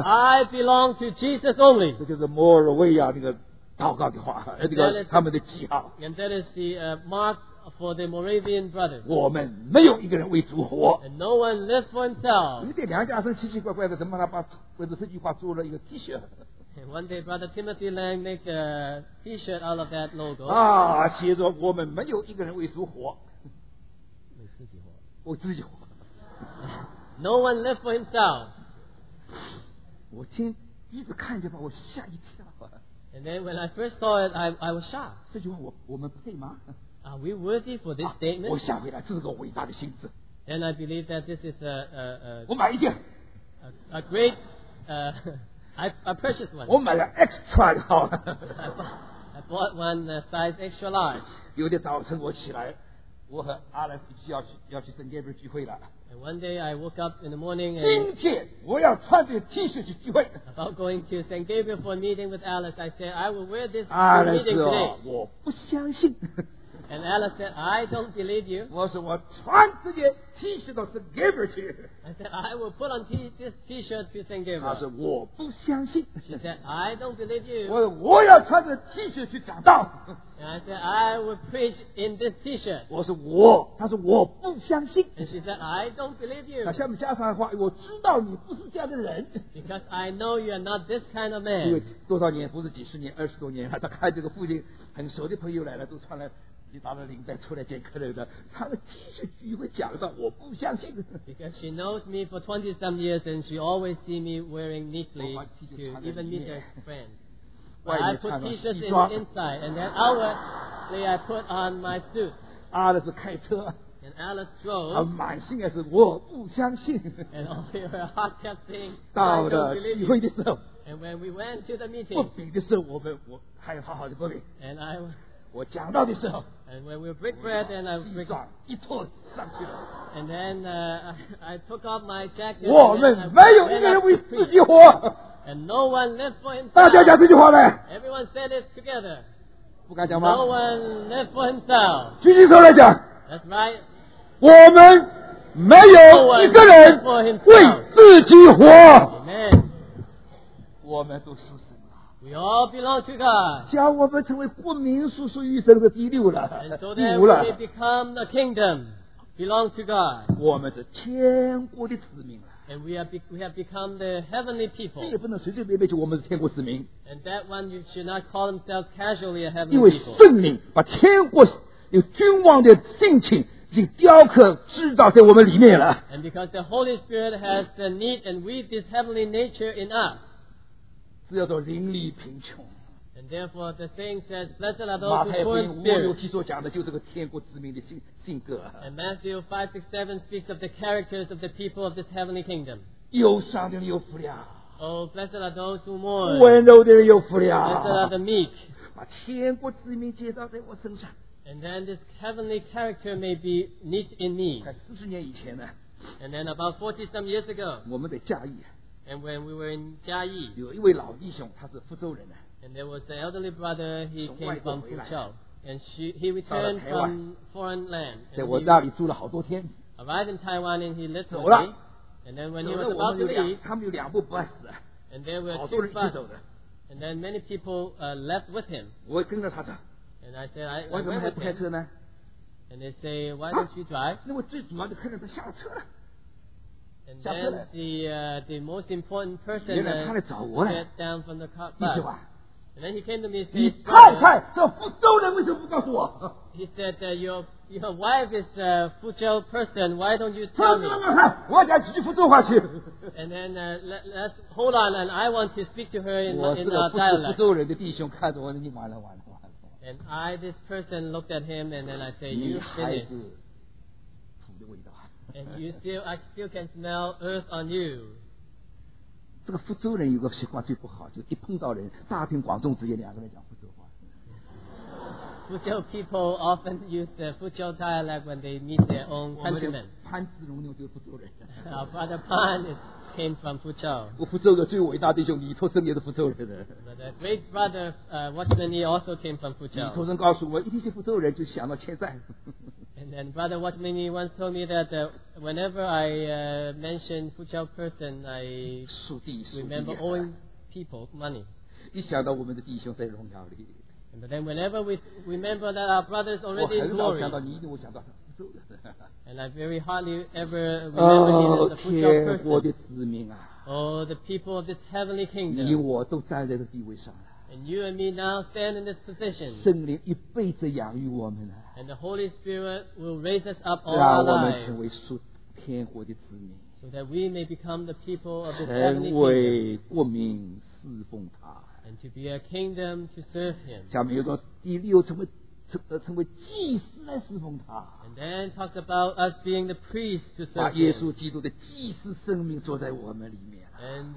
I belong to Jesus only. 这就是摩尔维亚这个祷告的话，这个他们的记号。 And that is the mark for the Moravian brothers. 我们没有一个人为主活。 And no one lived for himself. 有点梁家生奇奇怪怪的，怎么他把为了这句话做了一个 T 恤 And one day, Brother Timothy Lang made a T-shirt out of that logo. 啊，写着我们没有一个人为主活，我自己活。 No one lived for himself. 我第一次看见把我吓一跳啊！ And then when I first saw it, I was shocked. 这句话我们配吗？ Are we worthy for this 我 statement? 想回来，这是个伟大的心智。 And I believe that this is a 我买一件， great. I purchased one. 我买了 extra 的号。 I bought one size extra large. 有天早晨我起来，我和阿兰一起要去圣盖贝聚会了。 And one day I woke up in the morning 今 and 天我要穿这个 T 恤去聚会。 about going to St. Gabriel for a meeting with Alice. I said, I will wear this 阿 to 兰 meeting 说 today.：“ 我不相信。 And Alice said, I don't believe you. ” 我说：“我穿这件 T 恤到圣盖贝去。 I said, I will put on this T-shirt to St. ” 他 Gabriel. 说：“我不相信。 She said, I don't believe you. 我要穿着 T 恤去讲道。 And I said, I will preach in this T-shirt. 我说他说我不相信。 And she said, I don't believe you. 那下面加上话，我知道你不是这样的人， Because I know you are not this kind of 因为 man. 多少年不是几十年，20多年了。他看这个父亲很熟的朋友来了，都穿了一大的领带出来见客人的，穿了 T 恤聚会讲道，我不相信。 Because she knows me for 20-some years and she always see me wearing neatly Oh, my T-shirt to 穿在 even 里 meet 面。 her friends. 外 I 面 put 穿了 T-shirts 西 in 装 inside and then outwardly I put on my suit. 阿拉是开车， And Alice 他 drove 满心还是我不相信。 and only her heart kept saying, 到 I don't 了 believe 聚 you. 会的时候， And when we went to the 不 meeting 比的时候，我还好好的不比。 and I 我讲到的时候， and when we break bread and I 西 break 装一脱上去了。 and then I took off my jacket 我 and then 们没有一 I 个人 went 为 up to 自 preach. 己活。 And no one lived for 大家讲 himself. 这句话没？ Everyone said it together. 不敢讲 No 吗？ one lived for himself. 举起手来讲， That's right. 我们没有一个人为自己活。 Amen. 我们都属神了， We all belong to God. 将我们成为国民属于神的第六了 And so， 第 that 五了 we。become a kingdom. Belong to God. 我们是天国的子民了， And we have become the heavenly 这 people. 也不能随随便便就我们是天国子民， And that one you should not call himself casually a 因 heavenly 为 people. 圣灵把天国有君王的性情已经雕刻制造在我们里面了。 And because the Holy Spirit has knit and weaved this heavenly nature in us. 这叫做邻里贫穷。 And therefore the saying says, Blessed are 马 those 太 who 福 poor 音 in 5、6、 spirit. 7所讲的就是这个天国子民的性格。 And Matthew 5, 6, 7 speaks of the characters of the people of this heavenly kingdom. 忧伤的人有福了， Oh, blessed are those who mourn. 温柔的人有福 Blessed are 了。 the meek. 把天国之名介绍在我身上。 And then this heavenly character may be knit in me. 在40年以前呢， And then about 40 some years ago, 我们在嘉义 and when we were in Jiayi, 有一位老弟兄，他是福州人呢， and there was an elderly brother, he From came from 外国回来。 Fuzhou. And he returned 到了台湾。 from foreign land. 在 And 我 he 那里住了好多天。 arrived in Taiwan and he lived 走 one 了。 day. And then when he 有 was 了我 about 们 to 有 leave, 他们有2部 bus， and there were 好 two 多人一起 buses, 走的， and then many people left with him. 我跟着他走。 And I said, I 为什么 went 还 with 不开 him. 车呢？ And they say, why don't you drive? 因为最主要的看到他下了车了。 And 下车了。 then the most important person 原来他来找我来 sat down from the car 弟 bus. 兄啊， And then he came to me and 你 said, 太 "Brother," 太这福州人为什么不告诉我？ he said, your wife is a Fuzhou person. Why don't you 说 tell 给 me? 我看，我讲几句福州话去。 And then let's hold on, and I want to speak to her in 我这 our 个不是福 dialect. 州人的弟兄看着我，你完了完了完了。 And this person looked at him, and then I say, 你 you 还 finished. 是土的味道。 And I still can smell earth on you. 这个福州人有个习惯最不好，就一碰到人，大庭广众之间2个人讲福州话。 Fuzhou people often use the Fuzhou dialect when they meet their own 我们 countrymen. 的潘志荣就是福州人。 Our brother Pan came from Fuzhou. 我福州的最伟大弟兄李托生也是福州人的。 But the great brother, Watchman Nee, also came from 李 Fuzhou. 托生告诉我，一提起福州人就想到欠债。 And then brother Watchman Nee once told me that whenever I mention Fuzhou person, I 属地属地 remember owing people money. 一想到我们的弟兄在荣耀里， But then whenever we remember that our brother is 我 already in 很少 glory, 想到你，我想到福州人。 and I very hardly ever remember 哦， him as a Fuzhou 天国 person. 的子民啊， Oh, the people of this heavenly 你 kingdom. 我都站在这地位上了。 And you and me now stand in this position. 圣灵一辈子养育我们啊， And the Holy Spirit will raise us up all 让 our 我们 lives 成为属天国的子民， so that we may become the people of this heavenly 成 kingdom 为国民侍奉他。 and to be a kingdom to serve Him. 下面又说第6成为祭司来侍奉他， And then talks about us being the priest to 把 serve 耶 Him. 稣基督的祭司生命做在我们里面。 And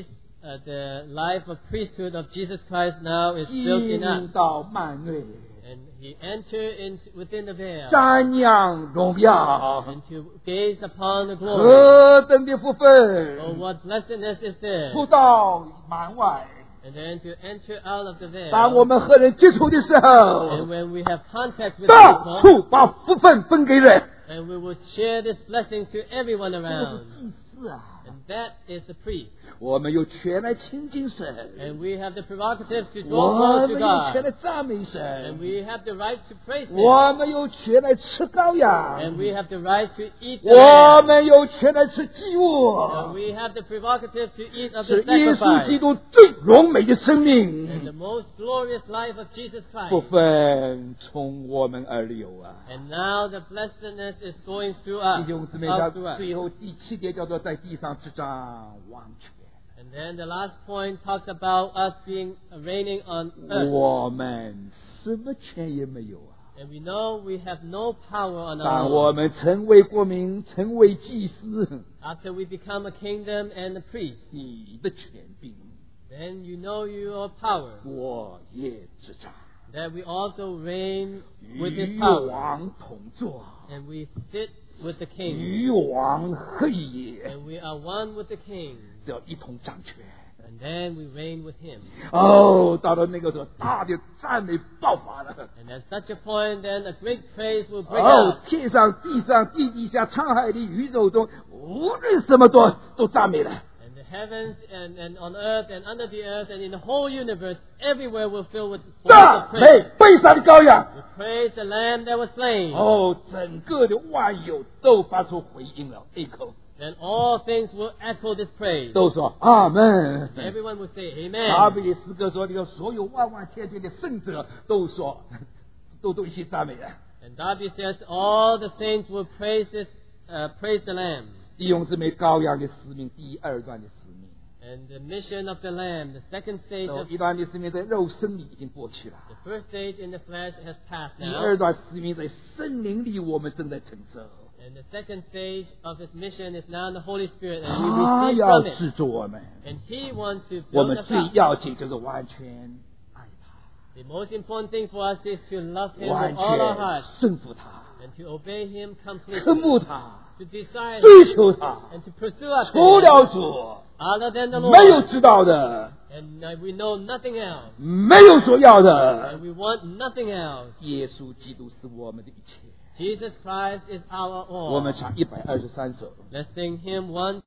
the life of priesthood of Jesus Christ now is built 进 in us. 到幔内， And He entered within the veil 瞻仰荣耀， and to gaze upon the glory. 何等的福分！ Oh, what blessedness is this! 出到幔外， And then to enter out of the 当我 veil. 们和人接触的时 And 候， when we have contact with 到 people, 处把福分分给人。 and we will share this blessing to everyone 这个 around. 是祭司啊！ And that is the priest. 我们有权来亲近神， And we have the prerogative to draw 我 close 们 to 有权 God. 来赞美 And 神， we have the right to praise Him. 我们有权来吃羔 And 羊， we have the right to eat the 我 lamb. 们有权来吃祭 And 物， we have the prerogative to eat of 是 the 耶稣基 sacrifice. 督最荣美的生 And 命 the most glorious life of Jesus 福 Christ. 分从我们而流啊！ And now the blessedness is going through us. 弟兄姊妹， Out 到 through us. 最后第7节叫做在地上执掌王权。 And then the last point talks about us being reigning on earth. 我们什么权也没有啊！ And we know we have no power on our 当 own. 我们成为国民，成为祭司， After we become a kingdom and a priest, 你的权柄 then you know your power. 我也执掌， That we also reign with His 与 power. 王同坐， And we sit with the King. 与王合也， And we are one with the King. 要一同掌权。 And then we reign with Him. 哦，到了那个时候，大的赞美爆发了。 And at such a point, then a great praise will break 哦 out.， 天上、地上、地底下、沧海里、宇宙中，无论什么都赞美了。 And the heavens and on earth and under the earth and in the whole universe, everywhere will fill with voice 赞 of 美 praise. 背上的羔羊。 We praise the Lamb that was slain. 哦，整个的万有都发出回应了，echo， Then all things will echo this praise. 都说阿门。 Everyone will say 大 Amen. 卫的诗歌说，这个所有万万千千的圣者都说，都一起赞美了。 And Darby says all the saints will praise the Lamb. 弟兄姊妹，羔羊的使命，第2段的使命， And the mission of the Lamb, the second stage 第 of 1段的使命在肉身里已经过去了， the first stage in the flesh has passed 第 now. 2段使命在圣灵里我们正在承受。 And the second stage of his mission is now in the Holy Spirit, and 他 we 要 receive from it. 制作我们， And He wants to 我 build 们 us 最 up. 要紧就是完全爱他， The most important thing for us is to love Him 完 with all our 全 hearts 顺服他， and to obey Him 渴 completely, 慕他， to desire 追 Him 求他。 and to pursue us. 除了主， Other than the 没有 Lord, 知道的， and we know nothing else, 没有所要的 and。we want nothing else. 耶稣基督是我们的一切。 Jesus Christ is our 我们 all. 唱123首。 Let's sing Hymn 1.